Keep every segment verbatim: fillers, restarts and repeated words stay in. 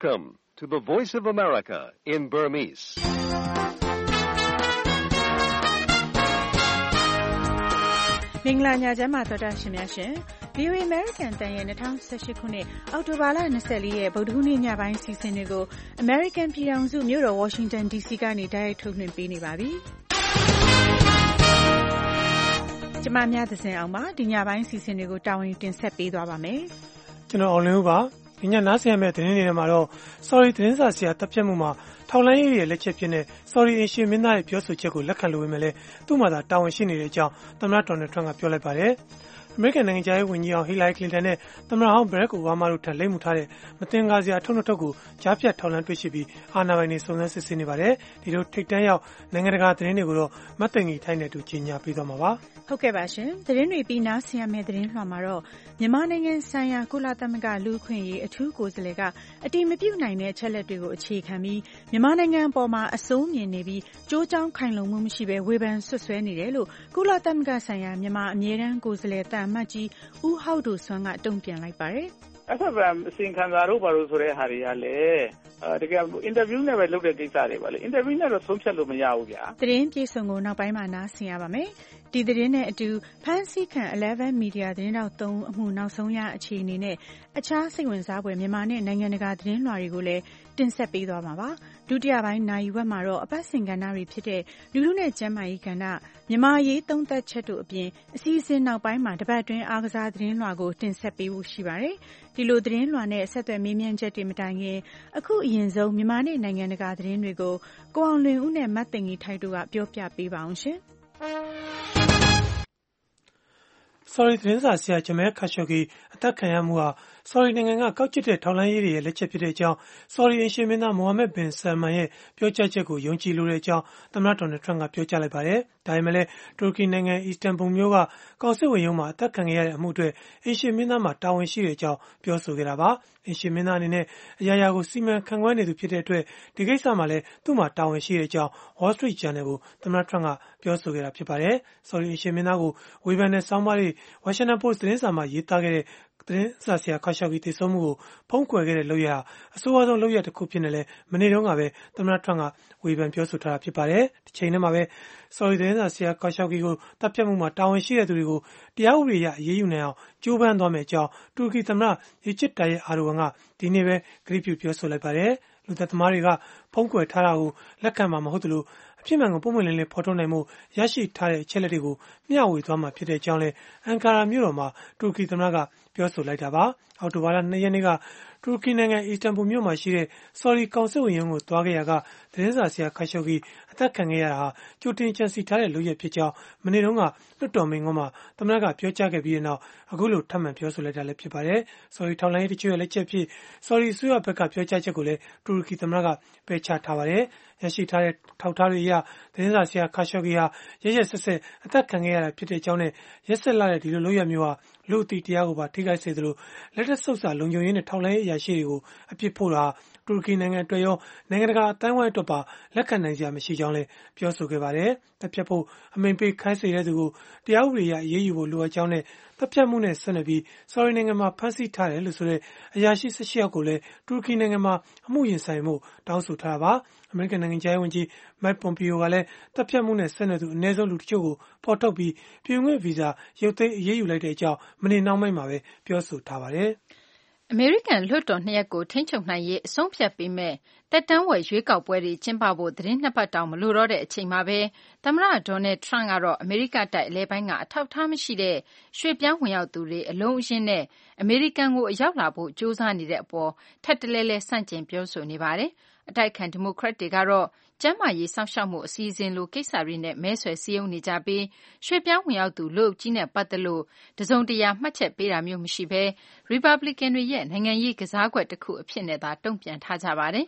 Welcome to the Voice of America in Burmese. ။မင်္ဂလာညချမ်းပါသောတာရှင်များရှင်။ ဗီ အို အေ American တန်ရဲ့၂၀၁၈ခုနှစ်အောက်တိုဘာလ၂၄ရက်ဗုဒ္ဓဟူးနေ့ညပိုင်းစီစဉ်တွေကို American ပြည်ထောင်စုမြို့တော် Washington ဒီ စီ ကနေတိုက်ရိုက်ထုတ်လွှင့်ပေးနေပါပြီ။ကျွန်မများသဇင်အောင်ပါဒီညပိုင်းစီစဉ်တွေကိုတာဝန်တင်ဆက်ပေးသွားပါမယ်။ကျွန်တော်အောင်လင်းဦးပါဒီညနားဆင်ရမယ့်သတင်းတွေထဲမှာတော့ Sorry သတင်းစာဆရာတပ်ဖြတ်မှုမှာထောက်လှမ်းရေးရဲ့လက်ချက်ဖြစ်တဲ့ Sorry အင်ရှင်မင်းသားရဲ့ပြောဆိုချက်ကိုလက်ခံလို့ပဲမဲ့သူ့မှာသာတာဝန်ရှိနေတဲ့အကြောင်းသမ္မတဒေါ်နယ်ထရန့်ကပြောလိုက်ပါတယ်။အမေရိကန်နိုင်ငံခြားရေးဝန်ကြီးအောင်ဟီလာရီကလင်တန်နဲ့သမ္မတဟောင်းဘရက်အိုဘားမားတို့ထံလိပ်မှုထားတဲ့မသင်္ကာစရာထုတ်နှုတ်ထုတ်ကိုကြားဖြတ်ထောက်လှမ်းတွေ့ရှိပြီးအာဏာပိုင်တွေစုံစမ်းစစ်ဆေးနေပါတယ်။ဒီလိုထိတ်တန်းရောက်နိုင်ငံတကာသတင်းတွေကိုတော့မတ်သိင်ကြီးထိုင်းနဲ့တူကြီးညာပေးသွားမှာပါ။ဟုတ်ကဲ့ပါရှင်။သတင်းတွေပြီးနားဆင်ရမယ့်သတင်းလွှာမှာတော့မြန်မာနိုင်ငံဆိုင်ရာကုလသမဂ္ဂလူ့အခွင့်အရေးအထူးကိုယ်စားလှယ်ကအတည်မပြုနိုင်တဲ့အချက်လက်တွေကိုအခြေခံပြီးမြန်မာနိုင်ငံအပေါ်မှာအစိုးမြင်နေပြီးကြိုးကြောင်းခိုင်လုံမှုမရှိဘဲဝေဖန်ဆွဆွဲနေတယ်လို့ကုလသမဂ္ဂဆိုင်ရာမြန်မာအမြဲတမ်းကိုယ်စားလှယ်တန်အမတ်ကြီးဦးဟောက်ဒိုဆွမ်းကတုံ့ပြန်လိုက်ပါတယ်။ F F M အစီရင်ခံစာတို့ဘာလို့ဆိုတဲ့ဟာတွေကလည်းအဲတကယ်အင်တာဗျူးနဲ့ပဲလုပ်တဲ့ကိစ္စတွေပါလေအင်တာဗျူးနဲ့တော့ဆုံးဖြတ်လို့မရဘူးဗျာ။သတင်းပြေဆုံးကိုနောက်ပိုင်းမှာနားဆင်ရပါမယ်။ဒီသတင်းနဲ့အတူဖန်စီခံeleven Media သတင်းတောက်သုံးအမှုနောက်ဆုံးရအခြေအနေနဲ့အခြားစိတ်ဝင်စားဖွယ်မြန်မာနဲ့နိုင်ငံတကာသတင်းလွှာတွေကိုလည်းတင်ဆက်ပေးသွားမှာပါ။ဒုတိယပိုင်းနိုင်ဝက်မှာတော့အပတ်စဉ်ကဏ္ဍတွေဖြစ်တဲ့လူလူနဲ့ကျန်းမာရေးကဏ္ဍမြန်မာရေးသုံးသက်ချက်တို့အပြင်အစီအစဉ်နောက်ပိုင်းမှာတပတ်တွင်းအားကစားသတင်းလွှာကိုတင်ဆက်ပေးဖို့ရှိပါတယ်။ဒီလိုသတင်းလွှာနဲ့ဆက်သွယ်မေးမြန်းချက်တွေမတိုင်ခင်အခုအရင်ဆုံးမြန်မာနဲ့နိုင်ငံတကာသတင်းတွေကိုကိုအောင်လွင်ဦးနဲ့မတ်သိင်ကြီးထိုက်တို့ကပြောပြပေးပါအောင်ရှင်။ Sorry သတင်းစာဆရာဂျမဲခါရှိုဂီအသက်ခံရမှုဟာ Sorry နိုင်ငံကကောက်ကျစ်တဲ့ထောက်လှမ်းရေးတွေရဲ့လက်ချက်ဖြစ်တဲ့အကြောင်း Sorry အင်ရှင်မင်းသားမိုဟာမက်ဘင်ဆာမန်ရဲ့ပြောကြားချက်ကိုယုံကြည်လိုတဲ့အကြောင်းသမ္မတဒေါ်နယ်ထရန့်ကပြောကြားလိုက်ပါတယ်။ဒါပေမဲ့လည်းတူရကီနိုင်ငံအီစတန်ဘူလ်မြို့ကကောင်စစ်ဝန်ရုံးမှာအသက်ခံခဲ့ရတဲ့အမှုအတွက်အင်ရှင်မင်းသားမှာတာဝန်ရှိတဲ့အကြောင်းပြောဆိုခဲ့တာပါ။အင်ရှင်မင်းသားအနေနဲ့အရာရာကိုစီမံခန့်ခွဲနေသူဖြစ်တဲ့အတွက်ဒီကိစ္စမှာလည်းသူ့မှာတာဝန်ရှိတဲ့အကြောင်း Wall Street Journal ကိုသမ္မတထရန့်ကပြောဆိုခဲ့တာဖြစ်ပါတယ်။ Sorry အင်ရှင်မင်းသားကိုဝေဖန်တဲ့ဆောင်းပါးတွေ Washington Post သတင်းစာမှာရေးသားခဲ့တဲ့သတင်းစာဆရာခါရှောဂီတည်ဆုံမှုကိုဖုံးကွယ်ခဲ့တဲ့လုပ်ရအဆိုးအဆုံးလုပ်ရတစ်ခုဖြစ်နေလဲမနေ့တုန်းကပဲသမ္မတထရန့်ကဝေဖန်ပြောဆိုထားတာဖြစ်ပါတယ်။ဒီချိန်ထဲမှာပဲ Sorry သတင်းစာဆရာခါရှောဂီကိုတပ်ဖြတ်မှုမှာတာဝန်ရှိတဲ့သူတွေကိုတရားဥပဒေအရအရေးယူနိုင်အောင်ကြိုးပမ်းသွားမယ့်အကြောင်းတူရကီသမ္မတရီချစ်တာရဲ့အာဒိုဝမ်ကဒီနေ့ပဲကတိပြုပြောဆိုလိုက်ပါတယ်။လူသက်သမားတွေကဖုံးကွယ်ထားတာကိုလက်ခံမှာမဟုတ်သလိုအဖြစ်မှန်ကိုပုံမှန်လင်းလင်းဖော်ထုတ်နိုင်မှုရရှိထားတဲ့အချက်လက်တွေကိုမျှဝေသွားမှာဖြစ်တဲ့အကြောင်းလဲအန်ကာရာမြို့တော်မှာတူရကီသမ္မတကပြောဆိုလိုက်တာပါ။အောက်တိုဘာလ၂ရက်နေ့ကတူရကီနိုင်ငံအီစတန်ဘူလ်မြို့မှာရှိတဲ့ Sorry ကောင်စစ်ဝန်ရုံးကိုသွားခဲ့ရကသတင်းစာဆရာခါရှိုဂီအသက်ခံခဲ့ရတာဟာကြိုတင်ကြံစည်ထားတဲ့လုပ်ရဖြစ်ကြောင်းမနေ့တုန်းကလွှတ်တော်မိန့်ခွန်းမှာသမ္မတကပြောကြားခဲ့ပြီးတဲ့နောက်အခုလိုထပ်မံပြောဆိုလိုက်တာလည်းဖြစ်ပါတယ်။ Sorry ထောက်လှမ်းရေးတချို့ရဲ့လက်ချက်ဖြစ် Sorry အစိုးရဘက်ကပြောကြားချက်ကိုလည်းတူရကီသမ္မတကပယ်ချထားပါတယ်။ရရှိထားတဲ့ထောက်ထားတွေအရသတင်းစာဆရာခါရှိုဂီဟာရရက်ဆက်ဆက်အသက်ခံခဲ့ရတာဖြစ်တဲ့အကြောင်းနဲ့ရက်ဆက်လာတဲ့ဒီလိုလုပ်ရမျိုးဟာလူအတိတရားကိုပါထိခိုက်စေသလိုလက်သက်ဆုပ်စာလုံခြုံရေးနဲ့ထောက်လှမ်းရေးအရာရှိတွေကိုအပြစ်ဖို့တာတူရကီနိုင်ငံအတွက်ရောနိုင်ငံတကာအတိုင်းအဝိုင်းအတွက်ပါလက်ခံနိုင်စရာမရှိကြောင်းလည်းပြောဆိုခဲ့ပါတယ်။တပ်ဖြတ်ဖို့အမိန့်ပေးခိုင်းစေတဲ့သူကိုတရားဥပဒေအရအရေးယူဖို့လိုအပ်ကြောင်းနဲ့တပ်ဖြတ်မှုနဲ့ဆက်နွယ်ပြီး Sorry နိုင်ငံမှာဖမ်းဆီးထားတယ်လို့ဆိုတဲ့အရာရှိ၁၈ယောက်ကိုလည်းတူရကီနိုင်ငံမှာအမှုရင်ဆိုင်မှုတောင်းဆိုထားတာပါ။အမေရိကန်နိုင်ငံခြားရေးဝန်ကြီးမက်ပွန်ပီယိုကလည်းတပ်ဖြတ်မှုနဲ့ဆက်နွယ်သူအနည်းဆုံးလူတချို့ကိုဖော်ထုတ်ပြီးပြည်ဝင်ဗီဇာရုပ်သိမ်းအရေးယူလိုက်တဲ့အကြောင်းမနေ့နှောင်းပိုင်းမှာပဲပြောဆိုထားပါတယ်။အမေရိကန်လွှတ်တော်နှစ်ရပ်ကိုထိန်းချုပ်နိုင်ရေးအဆုံးဖြတ်ပေးမဲ့တက်တန်းဝယ်ရွေးကောက်ပွဲတွေကျင်းပဖို့သတင်းနှစ်ပတ်တောင်မလိုတော့တဲ့အချိန်မှာပဲသမ္မတဒေါ်နယ်ထရန့်ကတော့အမေရိကတိုက်အလဲပိုင်းကအထောက်အထားမရှိတဲ့ရွှေ့ပြောင်းဝင်ရောက်သူတွေအလုံးအရင်းနဲ့အမေရိကန်ကိုအရောက်လာဖို့ကြိုးစားနေတဲ့အပေါ်ထပ်တလဲလဲဆန့်ကျင်ပြောဆိုနေပါတယ်။အတိုက်အခံဒီမိုကရက်တွေကတော့ကျန်းမာရေးစောင့်ရှောက်မှုအစီအစဉ်လိုကိစ္စတွေနဲ့မဲဆွယ်စည်းရုံးနေကြပြီးရွှေ့ပြောင်းဝင်ရောက်သူလူအုပ်ကြီးနဲ့ပတ်သက်လို့တစုံတရာမှတ်ချက်ပေးတာမျိုးမရှိဘဲရီပတ်ဘလစ်ကန်တွေရဲ့နိုင်ငံရေးကစားကွက်တစ်ခုအဖြစ်နဲ့သာတုံ့ပြန်ထားကြပါတယ်။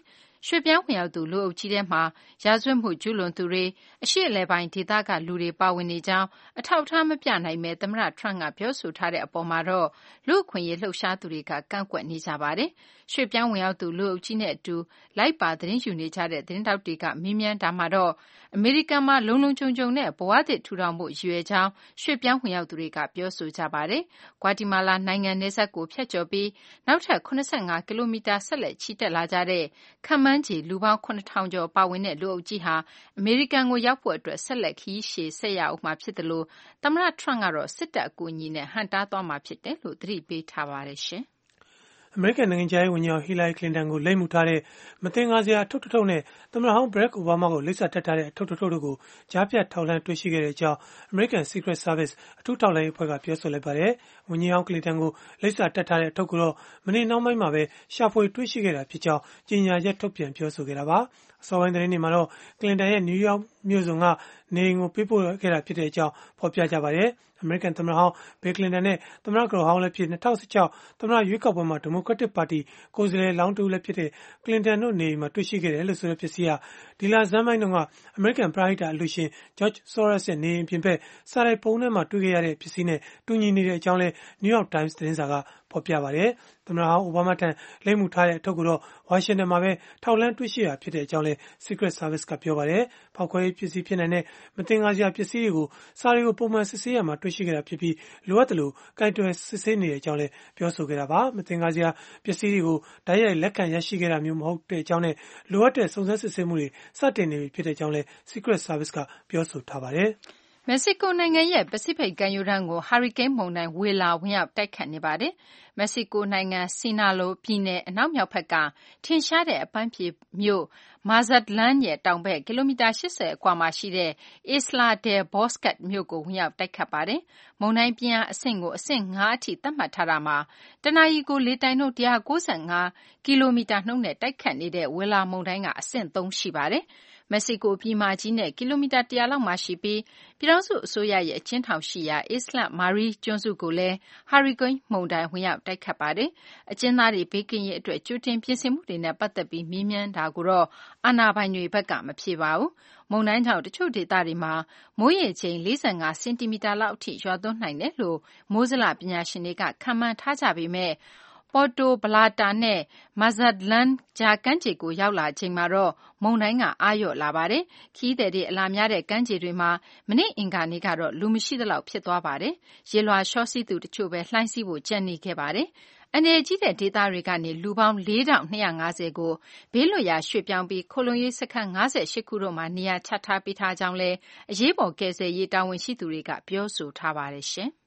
ရွှေ့ပြောင်းဝင်ရောက်သူလူအုပ်ကြီးထဲမှာရာဇဝတ်မှုကျူးလွန်သူတွေအရှေ့အလယ်ပိုင်းဒေသကလူတွေပါဝင်နေကြောင်းအထောက်အထားမပြနိုင်ပဲသမ္မတ Trump ကပြောဆိုထားတဲ့အပေါ်မှာတော့လူ့အခွင့်အရေးလှုပ်ရှားသူတွေကကန့်ကွက်နေကြပါတယ်။ရွှေ့ပြောင်းဝင်ရောက်သူလူအုပ်ကြီးနဲ့အတူလိုက်ပါသတင်းယူနေကြတဲ့သတင်းတောက်တွေကမေးမြန်းတာမှာတော့အမေရိကန်မှာလုံလုံခြုံခြုံနဲ့ဘဝသစ်ထူထောင်မှုရည်ရွယ်ကြောင်းရွှေ့ပြောင်းဝင်ရောက်သူတွေကပြောဆိုကြပါတယ်။ဂွါတီမာလာနိုင်ငံနယ်စပ်ကိုဖြတ်ကျော်ပြီးနောက်ထပ်၇၅ကီလိုမီတာဆက်လက်ချီတက်လာကြတဲ့ခန့်မှန်းခြေလူပေါင်း၇ထောင်ကျော်ပါဝင်တဲ့လူအုပ်ကြီးဟာအမေရိကန်ကိုရောက်ဖို့အတွက်ဆက်လက်ခရီးရှည်ဆက်ရအောင်မှာဖြစ်တယ်လို့သမ္မတ Trump ကတော့စစ်တပ်အကူအညီနဲ့ဟန့်တားသွားမှာဖြစ်တယ်လို့သတိပေးထားပါတယ်ရှင်။အမေရိကန်နိုင်ငံခြားရေးဝန်ကြီးဟီလာရီကလင်တန်ကိုလိပ်မှုထားတဲ့မသင်္ကာစရာထုတ်ထုတ်နဲ့သမ္မတဟောင်းဘရက်အိုဘားမားကိုလိပ်စာတက်ထားတဲ့ထုတ်ထုတ်တို့ကိုကြားပြတ်ထောက်လှမ်းတွေ့ရှိခဲ့တဲ့အကြောင်း American Secret Service အထူးထောက်လှမ်းရေးအဖွဲ့ကပြောဆိုလိုက်ပါတယ်။ဝန်ကြီးဟောင်းကလင်တန်ကိုလိပ်စာတက်ထားတဲ့အထုတ်ကိုတော့မနေ့နှောင်းပိုင်းမှာပဲရှာဖွေတွေ့ရှိခဲ့တာဖြစ်ကြောင်းကြေညာချက်ထုတ်ပြန်ပြောဆိုခဲ့တာပါ။အစောပိုင်းသတင်းတွေမှာတော့ကလင်တန်ရဲ့နယူးယောက်မြို့စုံကနေအိမ်ကိုပေးပို့ခဲ့တာဖြစ်တဲ့အကြောင်းဖော်ပြကြပါတယ်။အမေရိကန်သမ္မတဟောင်းဘီလ်ကလင်တန်နဲ့သမ္မတကတော်ဟောင်းလည်းဖြစ်၂၀၁၆သမ္မတရွေးကောက်ပွဲမှာဒီမိုကရက်တစ်ပါတီကိုယ်စားလှယ်လောင်းတူလည်းဖြစ်တဲ့ကလင်တန်တို့နေအိမ်မှာတွေ့ရှိခဲ့တယ်လို့ဆိုတဲ့ပစ္စည်းဟာဒီလဇန်ပိုင်းတုန်းကအမေရိကန်ပရိဒါအလူရှင် George Soros ရဲ့နေအိမ်ပြင်ပစာရိုက်ပုံထဲမှာတွေ့ခဲ့ရတဲ့ပစ္စည်းနဲ့တူညီနေတဲ့အကြောင်းလည်း New York Times သတင်းစာကဖော်ပြပါတယ်။သမ္မတဟောင်းအိုဘားမားထံလိပ်မှုထားတဲ့အထုပ်ကိုတော့ဝါရှင်တန်မှာပဲထောက်လှမ်းတွေ့ရှိတာဖြစ်တဲ့အကြောင်းလည်း Secret Service ကပြောပါတယ်။ဖောက်ခွဲရေးပစ္စည်းဖြစ်နိုင်တဲ့မသင်္ကာစရာပစ္စည်းတွေကိုစာတွေကိုပုံမှန်စစ်ဆေးရမှာတွေ့ရှိခဲ့တာဖြစ်ပြီးလိုအပ်တယ်လို့ကိုင်တွယ်စစ်ဆေးနေတဲ့အကြောင်းလည်းပြောဆိုခဲ့တာပါ။မသင်္ကာစရာပစ္စည်းတွေကိုဓာတ်ရိုက်လက်ခံရရှိခဲ့တာမျိုးမဟုတ်တဲ့အကြောင်းနဲ့လိုအပ်တဲ့စုံစမ်းစစ်ဆေးမှုတွေစတင်နေပြီဖြစ်တဲ့အကြောင်းလည်း Secret Service ကပြောဆိုထားပါတယ်။မက္ကဆီကိုနိုင်ငံရဲ့ပစိဖိတ်ကမ်းရိုးတန်းကိုဟာရီကိန်းမုန်တိုင်းဝေလာဝင်ရောက်တိုက်ခတ်နေပါတယ်။မက္ကဆီကိုနိုင်ငံစီနာလိုပြည်နယ်အနောက်မြောက်ဘက်ကထင်ရှားတဲ့အပန်းဖြေမြို့မာဇတ်လန်ရဲ့တောင်ဘက်ကီလိုမီတာ၈၀အကွာမှာရှိတဲ့ Isla del Bosque မြို့ကိုဝင်ရောက်တိုက်ခတ်ပါတယ်။မုန်တိုင်းပြင်းအားအဆင့်ကိုအဆင့်၅အထိသတ်မှတ်ထားတာမှာတနာရီကိုလေတိုက်နှုန်း၁၉၅ကီလိုမီတာနှုန်းနဲ့တိုက်ခတ်နေတဲ့ဝေလာမုန်တိုင်းကအဆင့်၃ရှိပါတယ်။မက္ကဆီကိုပြည်မကြီးနဲ့ကီလိုမီတာ၁၀၀လောက်မှာရှိပြီးပြည်ထောင်စုအစိုးရရဲ့အကျဉ်းထောင်ရှိရာ Isla Marie ကျွန်းစုကိုလည်းဟာရီကိန်းမုန်တိုင်းဝင်ရောက်တိုက်ခတ်ပါတယ်။အကျဉ်းသားတွေဘေးကင်းရေးအတွက်ကြိုတင်ပြင်ဆင်မှုတွေနဲ့ပတ်သက်ပြီးမေးမြန်းတာကိုတော့အာဏာပိုင်တွေဘက်ကမဖြေပါဘူး။မုန်တိုင်းကြောင့်တချို့ဒေသတွေမှာမိုးရေချိန်၄၅စင်တီမီတာလောက်အထိရွာသွန်းနိုင်တယ်လို့မိုးဇလပညာရှင်တွေကခန့်မှန်းထားကြပေမဲ့Puerto Plata နဲ့ Mazatlan ကြားကမ်းခြေကိုရောက်လာချိန်မှာတော့မုန်တိုင်းကအားလျော့လာပါတယ်။ခရီးသည်တွေအလာများတဲ့ကမ်းခြေတွေမှာမနေ့အင်္ဂါနေ့ကတော့လူမရှိသလောက်ဖြစ်သွားပါတယ်။ရေလွှာလျှောစီးသူတချို့ပဲလှိုင်းစီးဖို့ကျန်နေခဲ့ပါတယ်။အန္တရာယ်ကြီးတဲ့ဒေသတွေကနေလူပေါင်း၄ထောင့်၂၅၀ကိုဘေးလွတ်ရာရွှေ့ပြောင်းပြီးခိုလှုံရေးစခန်း၅၈ခုတို့မှာနေရာချထားပေးထားကြောင်းလည်းအရေးပေါ်ကယ်ဆယ်ရေးတာဝန်ရှိသူတွေကပြောဆိုထားပါတယ်ရှင်။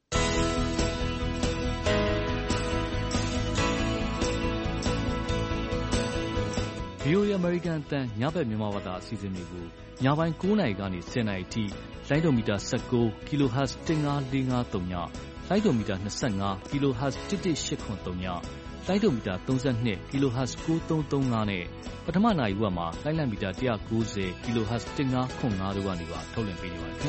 ဗွီအိုအေ American အသံညဘက်မြန်မာဘာသာအစီအစဉ်တွေကိုညပိုင်း၉နာရီကနေ၁၀နာရီအထိလိုင်းဒိုမီတာ၁၉ kHz ၁၅၄၅၃ညလိုင်းဒိုမီတာ၂၅ kHz ၁၁၈၇၃ညလိုင်းဒိုမီတာ၃၂ kHz ၉၃၃၅နဲ့ပထမနာရီဝက်မှာလိုင်းလံမီတာ၁၉၀ kHz ၁၅၇၅တို့ကနေပါထုတ်လွှင့်ပေးနေပါတယ်ခင်ဗျာ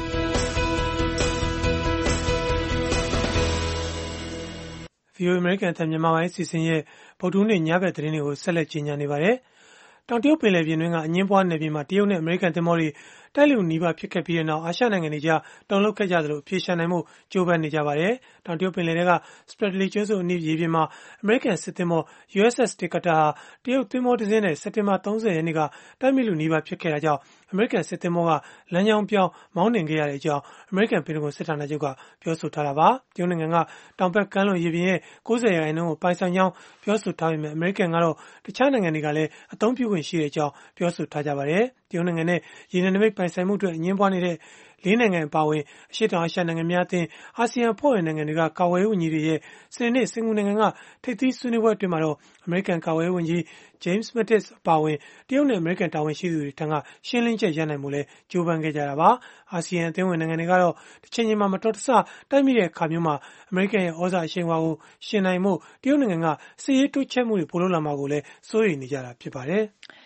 ဗွီအိုအေ American အသံမြန်မာပိုင်းအစီအစဉ်ရဲ့ဗုဒ္ဓဟူးနေ့ညဘက်သတင်းတွေကိုဆက်လက်ကြီးညာနေပါတယ်။တောင်တရုတ်ပင်လယ်ပြင်တွင်းကအငင်းပွားနယ်မြေမှာတရုတ်နဲ့အမေရိကန်သင်္ဘောတွေတိုက်လူနီးပါးဖြစ်ခဲ့ပြီးတဲ့နောက်အာရှနိုင်ငံတွေကြားတုန်လှုပ်ခဲ့ကြသလိုအပြေရှာနိုင်မှုကြိုးပမ်းနေကြပါတယ်။တောင်တရုတ်ပင်လယ်ထဲက Spratly ကျွန်းစုအနီးရေပြင်မှာအမေရိကန်စစ်သင်္ဘော ယူအက်စ်အက်စ် Decatur ဟာတရုတ်သင်္ဘောတစ်စင်းနဲ့စက်တင်ဘာ၃၀ရက်နေ့ကတိုက်မိလူနီးပါးဖြစ်ခဲ့တာကြောင့်အမေရိကန်စစ်သင်္ဘောကလမ်းကြောင်းပြောင်းမောင်းနှင်ခဲ့ရတဲ့အကြောင်းအမေရိကန်ပြည်ထောင်စုစစ်ဌာနချုပ်ကပြောဆိုထားတာပါ။တရုတ်နိုင်ငံကတောင်ဘက်ကမ်းလွန်ရေပြင်ရဲ့၉၀ရာခိုင်နှုန်းကိုပိုင်ဆိုင်ကြောင်းပြောဆိုထားပေမဲ့အမေရိကန်ကတော့တခြားနိုင်ငံတွေကလည်းအသုံးပြုခွင့်ရှိတဲ့အကြောင်းပြောဆိုထားကြပါတယ်။တရုတ်နိုင်ငံနဲ့ရေနံနမိတ်ပိုင်ဆိုင်မှုအတွက်အငြင်းပွားနေတဲ့လေးနိုင်ငံအပါအဝင်အရှေ့တောင်အာရှနိုင်ငံများအသင်းအာဆီယံအဖွဲ့ဝင်နိုင်ငံတွေကကာကွယ်ရေးဝန်ကြီးတွေရဲ့စနေနေ့စင်ကာပူနိုင်ငံကထိပ်သီးဆွေးနွေးပွဲအတွင်းမှာတော့အမေရိကန်ကာကွယ်ရေးဝန်ကြီး James Mattis အပါအဝင်တရုတ်နဲ့အမေရိကန်တာဝန်ရှိသူတွေထံကရှင်းလင်းချက်ရနိုင်မှုလဲကြိုးပမ်းခဲ့ကြတာပါ။အာဆီယံအသင်းဝင်နိုင်ငံတွေကတော့တစ်ချိန်ချိန်မှာမတော်တဆတိုက်မိတဲ့အခါမျိုးမှာအမေရိကန်ရဲ့ဩဇာအရှိန်အဝါကိုရှင်နိုင်မှုတရုတ်နိုင်ငံကစစ်ရေးတိုးချဲ့မှုတွေပိုလုပ်လာမှာကိုလည်းစိုးရိမ်နေကြတာဖြစ်ပါတယ်။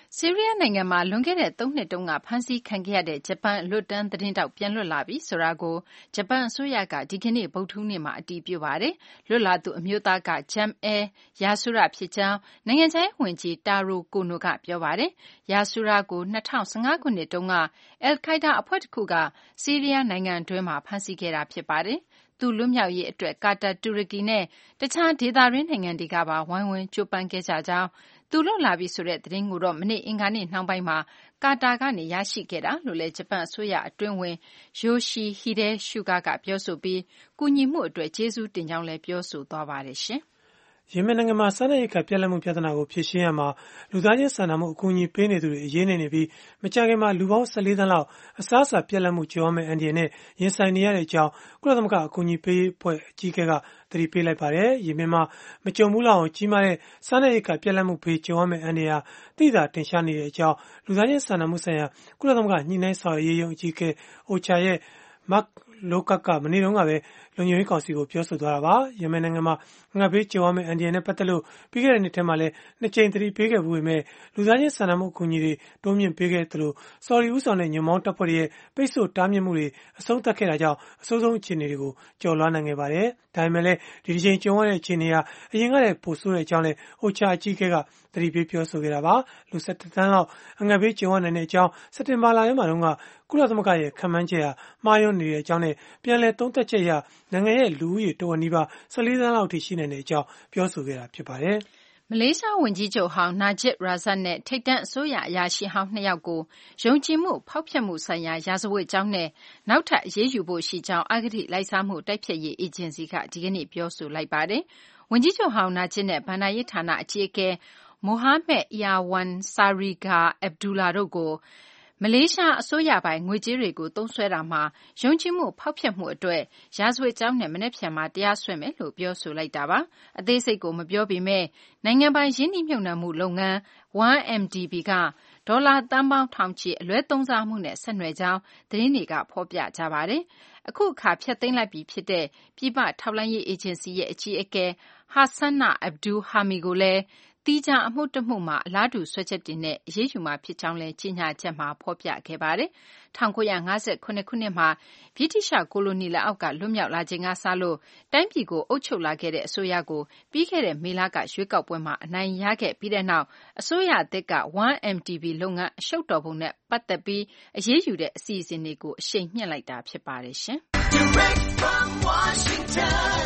ဆီးရီးယားနိုင်ငံမှာလွန်ခဲ့တဲ့သုံးနှစ်တုန်းကဖမ်းဆီးခံခဲ့ရတဲ့ဂျပန်လွတ်တန်းသတင်းထောက်ပြန်လွတ်လာပြီဆိုတာကိုဂျပန်အစိုးရကဒီကနေ့ဗုဒ္ဓဟူးနေ့မှာအတည်ပြုပါတယ်။လွတ်လာသူအမျိုးသားက Jamal Yasura ဖြစ်ကြောင်းနိုင်ငံခြားရေးဝန်ကြီး Taro Kono ကပြောပါတယ်။ Yasura ကို၂၀၁၅ခုနှစ်တုန်းက al-Qaeda အဖွဲ့တခုကဆီးရီးယားနိုင်ငံတွင်းမှာဖမ်းဆီးခဲ့တာဖြစ်ပါတယ်။သူလွတ်မြောက်ရေးအတွက်ကာတာ၊တူရကီနဲ့တခြားဒေသတွင်းနိုင်ငံတွေကပါဝိုင်းဝန်းကြိုးပမ်းခဲ့ကြကြောင်းသူလွတ်လာပြီဆိုတဲ့သတင်းကိုတော့မနေ့အင်္ဂါနေ့နှောင်းပိုင်းမှာကာတာကနေရရှိခဲ့တာလို့လည်းဂျပန်အစိုးရအတွင်းဝန် Yoshihide Suga ကပြောဆိုပြီးကူညီမှုအတွက်ကျေးဇူးတင်ကြောင်းလည်းပြောဆိုသွားပါတယ်ရှင်။ယီမင်နိုင်ငံမှာစားနပ်ရိက္ခာပြတ်လတ်မှုပြဿနာကိုဖြေရှင်းရမှာလူသားချင်းစာနာမှုအကူအညီပေးနေသူတွေအရေးနေနေပြီးမကြာခင်မှာလူပေါင်း၁၄သန်းလောက်အစားအစာပြတ်လတ်မှုကြုံရမယ့်အန္တရာယ်နဲ့ရင်ဆိုင်နေရတဲ့အကြောင်းကုလသမဂ္ဂအကူအညီပေးအဖွဲ့အကြီးအကဲကသတိပေးလိုက်ပါတယ်။ယီမင်မှာမကြုံဘူးလောက်အောင်ကြီးမားတဲ့စားနပ်ရိက္ခာပြတ်လတ်မှုဘေးကြုံရမယ့်အန္တရာယ်သိသာတင်ရှားနေတဲ့အကြောင်းလူသားချင်းစာနာမှုဆိုင်ရာကုလသမဂ္ဂညှိနှိုင်းဆောင်ရွက်ရေးရုံးအကြီးအကဲ OCHA ရဲ့ Mark Lowcock ကမနေ့တုန်းကပဲလုံခြုံရေးကောင်စီကိုပြောဆိုသွားတာပါ။ယီမင်နိုင်ငံမှာငတ်ဘေးကြုံရမယ့်အန္တရာယ်နဲ့ပတ်သက်လို့ပြီးခဲ့တဲ့နှစ်ထဲမှာလည်းနှစ်ကြိမ်သတိပေးခဲ့ပေမဲ့လူသားချင်းစာနာမှုအကူအညီတွေတိုးမြင့်ပေးခဲ့သလိုဆော်ဒီဦးဆောင်တဲ့ညွန့်ပေါင်းတပ်ဖွဲ့တွေရဲ့ပိတ်ဆို့တားမြစ်မှုတွေအဆုံးသတ်ခဲ့တာကြောင့်အဆိုးဆုံးအခြေအနေတွေကိုကျော်လွှားနိုင်ခဲ့ပါတယ်။ဒါပေမဲ့လည်းဒီတစ်ချိန်ကြုံရတဲ့အခြေအနေဟာအရင်ကတည်းကပိုဆိုးတဲ့အကြောင်းလည်း OCHA အကြီးအကဲကသတိပေးပြောဆိုခဲ့တာပါ။လူ၁၁သန်းလောက်အငတ်ဘေးကြုံရနိုင်တဲ့အကြောင်းစက်တင်ဘာလထဲမှာတုန်းကကုလသမဂ္ဂရဲ့ခန့်မှန်းချက်ဟာမှားယွင်းနေတဲ့အကြောင်းနဲ့ပြန်လည်သုံးသပ်ချက်အရနိုင်ငံရဲ့လူဦးရေတဝက်နီးပါး၁၄သန်းလောက်ထိရှိနိုင်တဲ့အကြောင်းပြောဆိုခဲ့တာဖြစ်ပါတယ်။မလေးရှားဝန်ကြီးချုပ်ဟောင်း Najib Razak နဲ့ထိပ်တန်းအစိုးရအရာရှိဟောင်းနှစ်ယောက်ကိုယုံကြည်မှုဖောက်ဖျက်မှုဆိုင်ရာရာဇဝတ်ကြောင်းနဲ့နောက်ထပ်အရေးယူဖို့ရှိကြောင်းအဂတိလိုက်စားမှုတိုက်ဖျက်ရေးအေဂျင်စီကဒီကနေ့ပြောဆိုလိုက်ပါတယ်။ဝန်ကြီးချုပ်ဟောင်း Najib နဲ့ဘဏ္ဍာရေးဌာနအကြီးအကဲ Mohamed Irwan Sariga Abdullah တို့ကိုမလေးရှားအစိုးရပိုင်ငွေကြေးတွေကိုသုံးစွဲတာမှာယုံကြည်မှုဖောက်ဖျက်မှုအတွက်ရာဇဝတ်ကြောင်းနဲ့မနက်ဖြန်မှာတရားစွဲမယ်လို့ပြောဆိုလိုက်တာပါ။အသေးစိတ်ကိုမပြောပေမဲ့နိုင်ငံပိုင်ရင်းနှီးမြှုပ်နှံမှုလုပ်ငန်း one M D B ကဒေါ်လာသန်းပေါင်းထောင်ချီအလွဲသုံးစားမှုနဲ့ဆက်နွယ်ကြောင်းသတင်းတွေကဖော်ပြကြပါတယ်။အခုအခါဖျက်သိမ်းလိုက်ပြီဖြစ်တဲ့ပြည်ပထောက်လှမ်းရေးအေဂျင်စီရဲ့အကြီးအကဲ Hassana Abdul Hamid ကိုလည်းသီးခြားအမှုတမှုမှာအလားတူစွဲချက်တင်နဲ့အရေးယူမှာဖြစ်ကြောင်းလည်းကြေညာချက်မှာဖော်ပြခဲ့ပါတယ်။၁၉၅၇ခုနှစ်မှာဗြိတိသျှကိုလိုနီလက်အောက်ကလွတ်မြောက်လာချိန်ကစလို့တိုင်းပြည်ကိုအုပ်ချုပ်လာခဲ့တဲ့အစိုးရကိုပြီးခဲ့တဲ့မေလကရွေးကောက်ပွဲမှာအနိုင်ရခဲ့ပြီးတဲ့နောက်အစိုးရအသစ်က one M D B လုပ်ငန်းအရှုပ်တော်ပုံနဲ့ပတ်သက်ပြီးအရေးယူတဲ့အစီအစဉ်တွေကိုအရှိန်မြှင့်လိုက်တာဖြစ်ပါတယ်ရှင်။ Direct from Washington,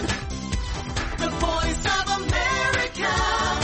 the voice of America.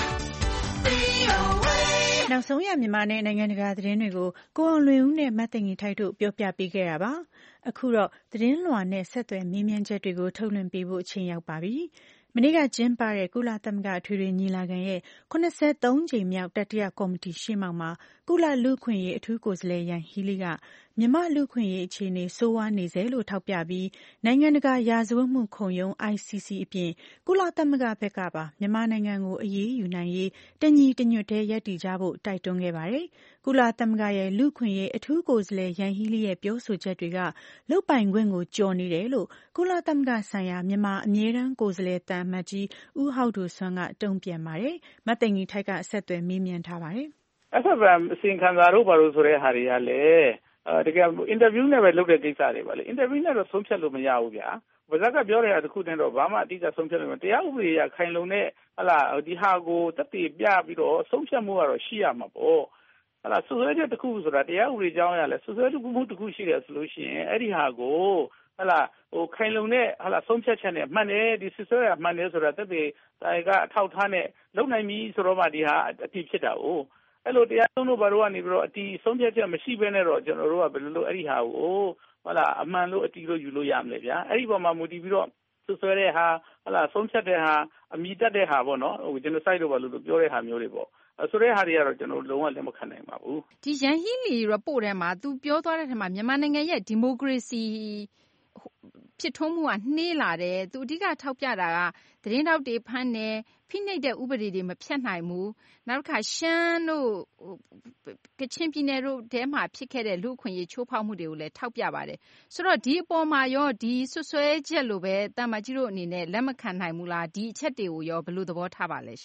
နောက်ဆုံးရမြန်မာနဲ့နိုင်ငံတကာသတင်းတွေကိုကိုအောင်လွင်ဦးနဲ့မတ်သိင်္ဂီထိုက်တို့ပြောပြပေးခဲ့တာပါ။အခုတော့သတင်းလွှာနဲ့ဆက်သွယ်မေးမြန်းချက်တွေကိုထုတ်လွှင့်ပေးဖို့အချိန်ရောက်ပါပြီ။မနေ့ကကျင်းပတဲ့ကုလသမဂ္ဂအထွေထွေညီလာခံရဲ့၇၃ကြိမ်မြောက်တတိယကော်မတီရှေ့မှောက်မှာကုလလူ့အခွင့်အရေးအထူးကိုယ်စားလှယ်ယန်ဟီလီကမြန်မာလူ့အခွင့်အရေးအခြေအနေဆိုးဝါးနေစေလို့ထောက်ပြပြီးနိုင်ငံတကာရာဇဝတ်မှုခုံရုံး I C C အပြင်ကုလသမဂ္ဂဘက်ကပါမြန်မာနိုင်ငံကိုအရေးယူနိုင်ရေးတညီတညွတ်တည်းရပ်တည်ကြဖို့တိုက်တွန်းခဲ့ပါတယ်။ကုလသမဂ္ဂရဲ့လူ့အခွင့်အရေးအထူးကိုယ်စားလှယ်ယန်ဟီလီရဲ့ပြောဆိုချက်တွေကလုပ်ပိုင်ခွင့်ကိုကျော်နေတယ်လို့ကုလသမဂ္ဂဆိုင်ရာမြန်မာအမြဲတမ်းကိုယ်စားလှယ်တန်အမတ်ကြီးဦးဟောက်ဒိုဆွမ်းကတုံ့ပြန်ပါတယ်။မသိင်္ဂီထိုက်ကဆက်သွယ်မေးမြန်းထားပါတယ်။ F F M အစီရင်ခံစာတို့ဘာလို့ဆိုတဲ့ဟာတွေကလည်းအဲတကယ်အင်တာဗျူးနဲ့ပဲလုပ်တဲ့ကိစ္စတွေပါလေအင်တာဗျူးနဲ့တော့ဆုံးဖြတ်လို့မရဘူးဗျာဗဇက်ကပြောတဲ့ဟာတစ်ခုတည်းတော့ဘာမှအတိအကျဆုံးဖြတ်လို့မရတရားဥပဒေရခိုင်လုံတဲ့ဟလာဒီဟာကိုတက်တည်ပြပြီးတော့ဆုံးဖြတ်မှုကတော့ရှိရမှာပေါ့ဟလာစွပ်စွဲချက်တစ်ခုဆိုတာတရားဥပဒေကြောင်းရလဲစွပ်စွဲမှုတစ်ခုရှိတယ်ဆိုလို့ရှိရင်အဲ့ဒီဟာကိုဟလာဟိုခိုင်လုံတဲ့ဟလာဆုံးဖြတ်ချက်နဲ့မှန်တယ်ဒီစွပ်စွဲရမှန်တယ်ဆိုတာတက်တည်ဒါကအထောက်ထားနဲ့လုံနိုင်ပြီဆိုတော့မှဒီဟာအတိဖြစ်တာ哦အဲ့လိုတရားဆုံးတို့ဘာလို့ကနေပြီးတော့အတီဆုံးဖြတ်ချက်မရှိဘဲနဲ့တော့ကျွန်တော်တို့ကဘယ်လိုလုပ်အဲ့ဒီဟာကိုဟုတ်လားအမှန်လို့အတီလို့ယူလို့ရမလဲဗျာအဲ့ဒီပေါ်မှာမူတည်ပြီးတော့ဆွဆွဲတဲ့ဟာဟုတ်လားဆုံးဖြတ်တဲ့ဟာအမိတက်တဲ့ဟာပေါ့နော်ဟို genocide တို့ဘာလို့ပြောတဲ့ဟာမျိုးတွေပေါ့ဆိုတဲ့ဟာတွေကတော့ကျွန်တော်လုံးဝလက်မခံနိုင်ပါဘူးဒီရန်ဟီလီ report ထဲမှာသူပြောသွားတဲ့ထဲမှာမြန်မာနိုင်ငံရဲ့ဒီမိုကရေစီဖြစ်ထွန်းမှုကနှေးလာတယ်သူအဓိကထောက်ပြတာကသတင်းတောက်တွေဖမ်းတယ်ဖိနှိပ်တဲ့ဥပဒေတွေမဖြတ်နိုင်ဘူးနောက်တစ်ခါရှမ်းတို့ကချင်ပြည်နယ်တို့တဲမှာဖြစ်ခဲ့တဲ့လူအခွင့်အရေးချိုးဖောက်မှုတွေကိုလည်းထောက်ပြပါတယ်ဆိုတော့ဒီအပေါ်မှာရောဒီဆွဆွဲချက်လိုပဲတမ္မာကြီးတို့အနေနဲ့လက်မခံနိုင်ဘူးလားဒီအချက်တွေကိုရောဘယ်လိုသဘောထားပါလဲရှင်ဒီ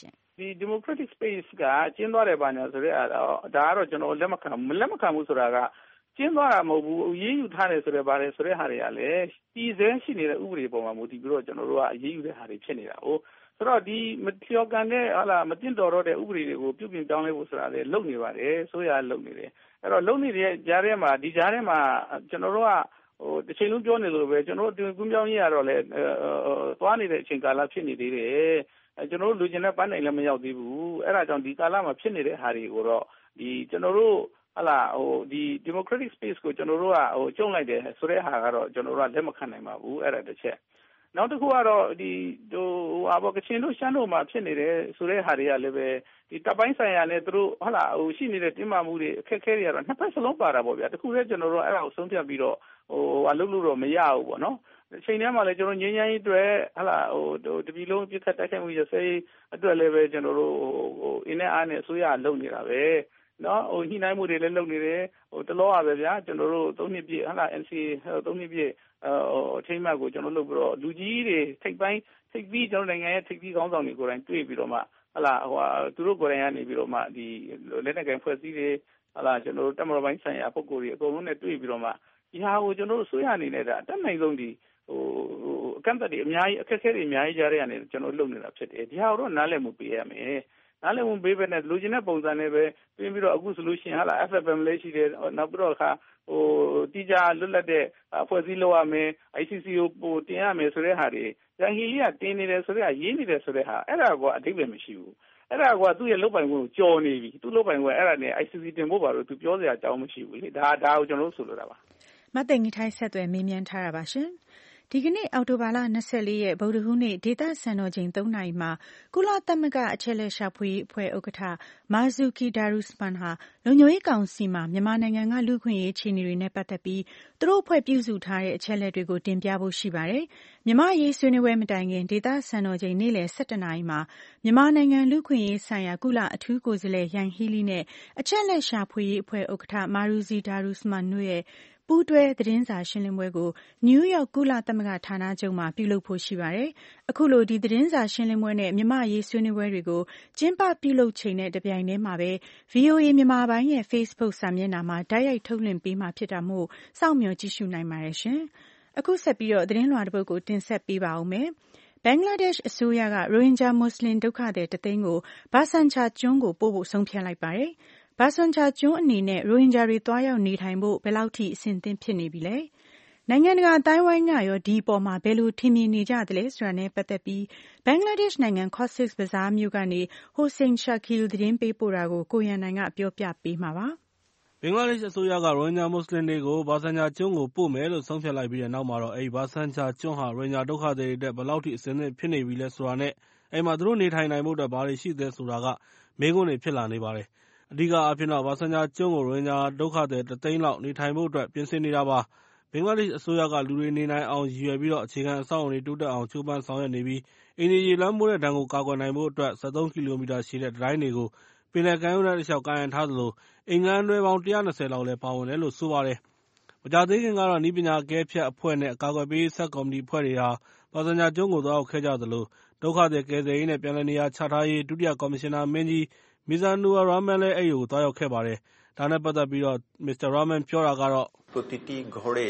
democratic space ကကျင်းသွားတယ်ပါညာဆိုတဲ့အဲ့တော့ဒါကတော့ကျွန်တော်လက်မခံလက်မခံဘူးဆိုတာကကျင်းသွားတာမဟုတ်ဘူးရေးယူထားတယ်ဆိုတဲ့ပါတယ်ဆိုတဲ့ဟာတွေကလည်းပြည်စဲရှိနေတဲ့ဥပဒေပေါ်မှာမူတည်ပြီးတော့ကျွန်တော်တို့ကရေးယူတဲ့ဟာတွေဖြစ်နေတာ哦ဆိုတော့ဒီမပြောကန်တဲ့ဟာလာမတင်တော်တော့တဲ့ဥပဒေတွေကိုပြုပြင်ပြောင်းလဲဖို့ဆိုတာလည်းလုပ်နေပါတယ်ဆိုရလုပ်နေတယ်အဲ့တော့လုပ်နေတဲ့ကြားထဲမှာဒီကြားထဲမှာကျွန်တော်တို့ကဟိုတစ်ချိန်လုံးပြောနေလို့ပဲကျွန်တော်တို့ကူးပြောင်းရေးရတော့လေသွားနေတဲ့အချိန်ကာလဖြစ်နေသေးတယ်ကျွန်တော်တို့လူချင်းတဲ့ပန်းနိုင်လည်းမရောက်သေးဘူးအဲ့ဒါကြောင့်ဒီကာလမှာဖြစ်နေတဲ့ဟာတွေကိုတော့ဒီကျွန်တော်တို့ဟလာဟိုဒီ democratic space ကိုကျွန်တော်တို့ကဟိုကျုံလိုက်တယ်ဆိုတဲ့ဟာကတော့ကျွန်တော်တို့ကလက်မခံနိုင်ပါဘူးအဲ့ဒါတစ်ချက်နောက်တစ်ခုကတော့ဒီဟိုဟာဘောကချင်းတို့ရှမ်းတို့မှာဖြစ်နေတယ်ဆိုတဲ့ဟာတွေကလည်းပဲဒီတပ်ပိုင်းဆိုင်ရာနဲ့သူတို့ဟလာဟိုရှိနေတဲ့တင်းမာမှုတွေအခက်အခဲတွေကတော့နှစ်ဖက်စလုံးပါတာပေါ့ဗျာတခုတည်းကျွန်တော်တို့အဲ့ဒါကိုဆုံးဖြတ်ပြီးတော့ဟိုဟာလုပ်လို့တော့မရဘူးပေါ့နော်အချိန်ထဲမှာလည်းကျွန်တော်ငင်းငင်းကြီးတွေဟလာဟိုတပီလုံးပြစ်ခတ်တိုက်ခိုက်မှုရစေအတွက်လည်းပဲကျွန်တော်တို့ဟိုအင်းနဲ့အားနဲ့အစိုးရလုပ်နေတာပဲနော်ဟိုညှိနှိုင်းမှုတွေလည်းလုပ်နေတယ်ဟိုတလောပါပဲဗျာကျွန်တော်တို့သုံးနှစ်ပြည့်ဟလာ N C A သုံးနှစ်ပြည့်ဟိုအထိမ်းအမှတ်ကိုကျွန်တော်လုပ်ပြီးတော့လူကြီးတွေထိပ်ပိုင်းထိပ်ပြီးကျွန်တော်နိုင်ငံရဲ့ထိပ်ပြီးခေါင်းဆောင်တွေကိုယ်တိုင်တွေ့ပြီးတော့မှဟလာဟိုသူတို့ကိုယ်တိုင်ကနေပြီးတော့မှဒီလက်နက်ကိုင်ဖွဲ့စည်းတွေဟလာကျွန်တော်တို့တက်မတော်ပိုင်းဆိုင်ရာပုံကိုယ်တွေအကုန်လုံးနဲ့တွေ့ပြီးတော့မှဒီဟာကိုကျွန်တော်တို့ဆွေးရအနေနဲ့ဒါအတက်နိုင်ဆုံးဒီဟိုအကန့်အသတ်တွေအများကြီးအခက်အခဲတွေအများကြီးကြားရတဲ့ကျွန်တော်လုပ်နေတာဖြစ်တယ်ဒီဟာတော့နားလည်မှုပေးရမယ်နားလည်မှုပေးပဲနဲ့လူချင်းတဲ့ပုံစံနဲ့ပဲပြင်ပြီးတော့အခုဆိုလို့ရှိရင်ဟာလာ F F M လေးရှိတယ်နောက်ပြီးတော့ခါဟိုတီးကြလွတ်လပ်တဲ့အဖွဲ့အစည်းလုပ်ရမယ် I C C ကိုပို့တင်ရမယ်ဆိုတဲ့ဟာတွေရန်ဟီလီကတင်နေတယ်ဆိုတဲ့ဟာရေးနေတယ်ဆိုတဲ့ဟာအဲ့ဒါကအဓိပ္ပာယ်မရှိဘူးအဲ့ဒါကသူ့ရဲ့လုပ်ပိုင်ခွင့်ကိုကြော်နေပြီသူ့လုပ်ပိုင်ခွင့်အဲ့ဒါနဲ့ I C C တင်ဖို့ပါလို့သူပြောစရာအကြောင်းမရှိဘူးလေဒါဒါကိုကျွန်တော်တို့ဆိုလိုတာပါမသိငိထိုင်းဆက်သွယ်မေးမြန်းထားတာပါရှင်ဒီကနေ့အောက်တိုဘာလ၂၄ရက်ဗုဒ္ဓဟူးနေ့ဒေသစံတော်ချိန်၃နာရီမှာကုလသမဂ္ဂအချက်အလက်ရှာဖွေရေးအဖွဲ့ဥက္ကဋ္ဌမာဇူကီဒါရုစမန်ဟာလုံခြုံရေးကောင်စီမှာမြန်မာနိုင်ငံကလူ့အခွင့်အရေးအခြေအနေတွေနဲ့ပတ်သက်ပြီးသူတို့အဖွဲ့ပြုစုထားတဲ့အချက်အလက်တွေကိုတင်ပြဖို့ရှိပါတယ်။မြန်မာအရေးဆွေးနွေးပွဲမတိုင်ခင်ဒေသစံတော်ချိန်နေ့လယ်၁၁နာရီမှာမြန်မာနိုင်ငံလူ့အခွင့်အရေးဆိုင်ရာကုလအထူးကိုယ်စားလှယ်ယန်ဟီလီနဲ့အချက်အလက်ရှာဖွေရေးအဖွဲ့ဥက္ကဋ္ဌမာရူဇီဒါရုစမန်တို့ရဲ့ပူးတွဲသတင်းစာရှင်းလင်းပွဲကိုနယူးယောက်ကုလသမဂ္ဂဌာနချုပ်မှာပြုလုပ်ဖို့ရှိပါတယ်။အခုလိုဒီသတင်းစာရှင်းလင်းပွဲနဲ့မြန်မာအရေးဆွေးနွေးပွဲတွေကိုကျင်းပပြုလုပ်ချိန်နဲ့တပြိုင်တည်းမှာပဲ V O A မြန်မာပိုင်းရဲ့ Facebook စာမျက်နှာမှာတိုက်ရိုက်ထုတ်လွှင့်ပေးမှာဖြစ်တာမို့စောင့်မျှော်ကြည့်ရှုနိုင်ပါတယ်ရှင်။အခုဆက်ပြီးတော့သတင်းလွှာတစ်ပုဒ်ကိုတင်ဆက်ပေးပါဦးမယ်။ဘင်္ဂလားဒေ့ရှ်အစိုးရကရိုဟင်ဂျာမွတ်စလင်ဒုက္ခသည်တသိန်းကိုဘာဆန်ချာကျွန်းကိုပို့ဖို့ဆုံးဖြတ်လိုက်ပါတယ်။ဘာဆန်ချာကျွန်းအနေနဲ့ရိုဟင်ဂျာတွေတွားရောက်နေထိုင်ဖို့ဘယ်လောက်ထိအဆင်သင့်ဖြစ်နေပြီလဲနိုင်ငံတကာအတိုင်းဝိုင်းကရောဒီအပေါ်မှာဘယ်လိုထင်မြင်နေကြသလဲဆိုတာနဲ့ပတ်သက်ပြီးဘင်္ဂလားဒေ့ရှ်နိုင်ငံ Cox's Bazar မြို့ကနေဟိုစိန်ရှာကီလူသတင်းပေးပို့တာကိုကိုရန်နိုင်ကပြောပြပေးမှာပါဘင်္ဂလားဒေ့ရှ်အစိုးရကရိုဟင်ဂျာမွတ်စလင်တွေကိုဘာဆန်ချာကျွန်းကိုပို့မယ်လို့ဆုံးဖြတ်လိုက်ပြီးတဲ့နောက်မှာတော့အဲဒီဘာဆန်ချာကျွန်းဟာရိုဟင်ဂျာဒုက္ခသည်တွေအတွက်ဘယ်လောက်ထိအဆင်သင့်ဖြစ်နေပြီလဲဆိုတာနဲ့အဲဒီမှာသူတို့နေထိုင်နိုင်ဖို့အတွက်ဘာတွေရှိသလဲဆိုတာကမေးခွန်းတွေဖြစ်လာနေပါတယ်အဓိကအားဖြင့်တော့ဘာဆန်ချာကျွန်းကိုရိုဟင်ဂျာဒုက္ခသည်တသိန်းလောက်နေထိုင်ဖို့အတွက်ပြင်ဆင်နေတာပါဘင်္ဂလားဒေ့ရှ်အစိုးရကလူတွေနေနိုင်အောင်ရည်ရွယ်ပြီးတော့အခြေခံအဆောက်အအုံတွေတိုးတက်အောင်ကြိုးပမ်းဆောင်ရွက်နေပြီးအိမ်တွေရေလွှမ်းမိုးတဲ့ဒဏ်ကိုကာကွယ်နိုင်ဖို့အတွက်၁၃ကီလိုမီတာရှည်တဲ့တံတိုင်းတွေကိုပင်လယ်ကမ်းရိုးတန်းတစ်လျှောက်ကာရံထားသလိုအိမ်ငန်းတွဲပေါင်း၁၂၀လောက်လည်းပါဝင်တယ်လို့ဆိုပါတယ်မကြာသေးခင်ကတော့နည်းပညာအကဲဖြတ်အဖွဲ့နဲ့အကာအကွယ်ပေးရေးဆပ်ကော်မတီအဖွဲ့တွေဟာဘာဆန်ချာကျွန်းကိုသွားရောက်ခဲ့ကြသလိုဒုက္ခသည်ကယ်ဆယ်ရေးနဲ့ပြန်လည်နေရာချထားရေးဒုတိယကော်မရှင်နာမင်းကြီးမီဇာနူရာရာမန်လည်းအဲဒီကိုသွားရောက်ခဲ့ပါတယ်ဒါနဲ့ပတ်သက်ပြီးတော့မစ္စတာရာမန်ပြောတာကတော့ প্রতিটি ঘরে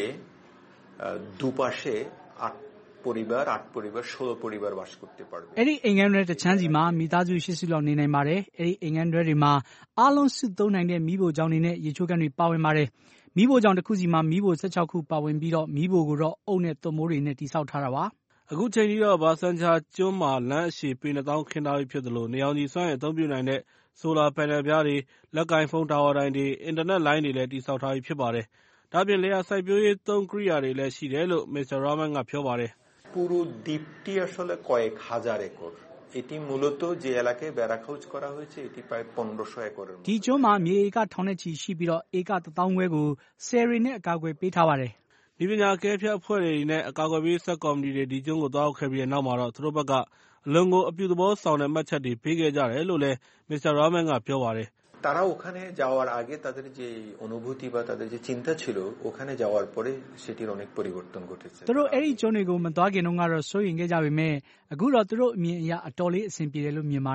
দুপাশে আট পরিবার আট পরিবার ষোলো পরিবার বাস করতে পারবে အဲ့ဒီအိမ်ငန်းတွေတစ်ချမ်းစီမှာမိသားစု၈စုလောက်နေနိုင်ပါတယ်အဲ့ဒီအိမ်ငန်းတွေမှာအားလုံးစုသုံးနိုင်တဲ့မီးဖိုချောင်းတွေနဲ့ရေချိုးကန်တွေပါဝင်ပါတယ်မီးဖိုချောင်းတစ်ခုစီမှာမီးဖို၁၆ခုပါဝင်ပြီးတော့မီးဖိုကိုတော့အုပ်နဲ့သွပ်မိုးတွေနဲ့တိစောက်ထားတာပါအခုချိန်ကြီးတော့ဘာဆန်ချာကျွန်းမှာလမ်းအရှည်ပေနှစ်သောင်းခင်းထားပြီးဖြစ်သလိုနေအောင်ကြီးစွမ်းအင်အသုံးပြုနိုင်တဲ့ဆိုလာပန်နယ်ပြားတွေလက်ကင်ဖုန်းတာဝါတိုင်တွေအင်တာနက်လိုင်းတွေလည်းတိစောက်ထားပြီးဖြစ်ပါတယ်ဒါပြင်လယ်ယာစိုက်ပျိုးရေးသုံးကိရိယာတွေလည်းရှိတယ်လို့မစ္စတာရာမန်ကပြောပါတယ် পুরো দ্বীপটি আসলে কয়েক হাজার একর এটি মূলত যে এলাকায় বেড়াখৌজ করা হয়েছে এটি প্রায় পনেরোশো একরের ဒီကျွန်းမှာမြေဧကထောင်နဲ့ချီရှိပြီးတော့ဧကတစ်သောင်းခွဲကိုဆယ်ရီနဲ့အကာအကွယ်ပေးထားပါတယ်ဒီပညာအကဲဖြတ်အဖွဲ့တွေနဲ့အကာအကွယ်ပေးဆက်ကော်မတီတွေဒီကျွန်းကိုသွားရောက်ခဲ့ပြီးတဲ့နောက်မှာတော့သူတို့ဘက်ကအလွန်ကိုအပြုသဘောဆောင်တဲ့မှတ်ချက်တွေပေးခဲ့ကြတယ်လို့လည်းမစ္စတာရာမန်ကပြောပါတယ် তারা ওখানে যাওয়ার আগে তাদের যে অনুভূতি বা তাদের যে চিন্তা ছিল ওখানে যাওয়ার পরে সেটির অনেক পরিবর্তন ঘটেছে သူတို့အဲ့ဒီကျွန်းတွေကိုမသွားခင်တော့ကတော့စိုးရင်ခဲ့ကြပေမဲ့အခုတော့သူတို့အမြင်အရအတော်လေးအဆင်ပြေတယ်လို့မြင်ပါတယ်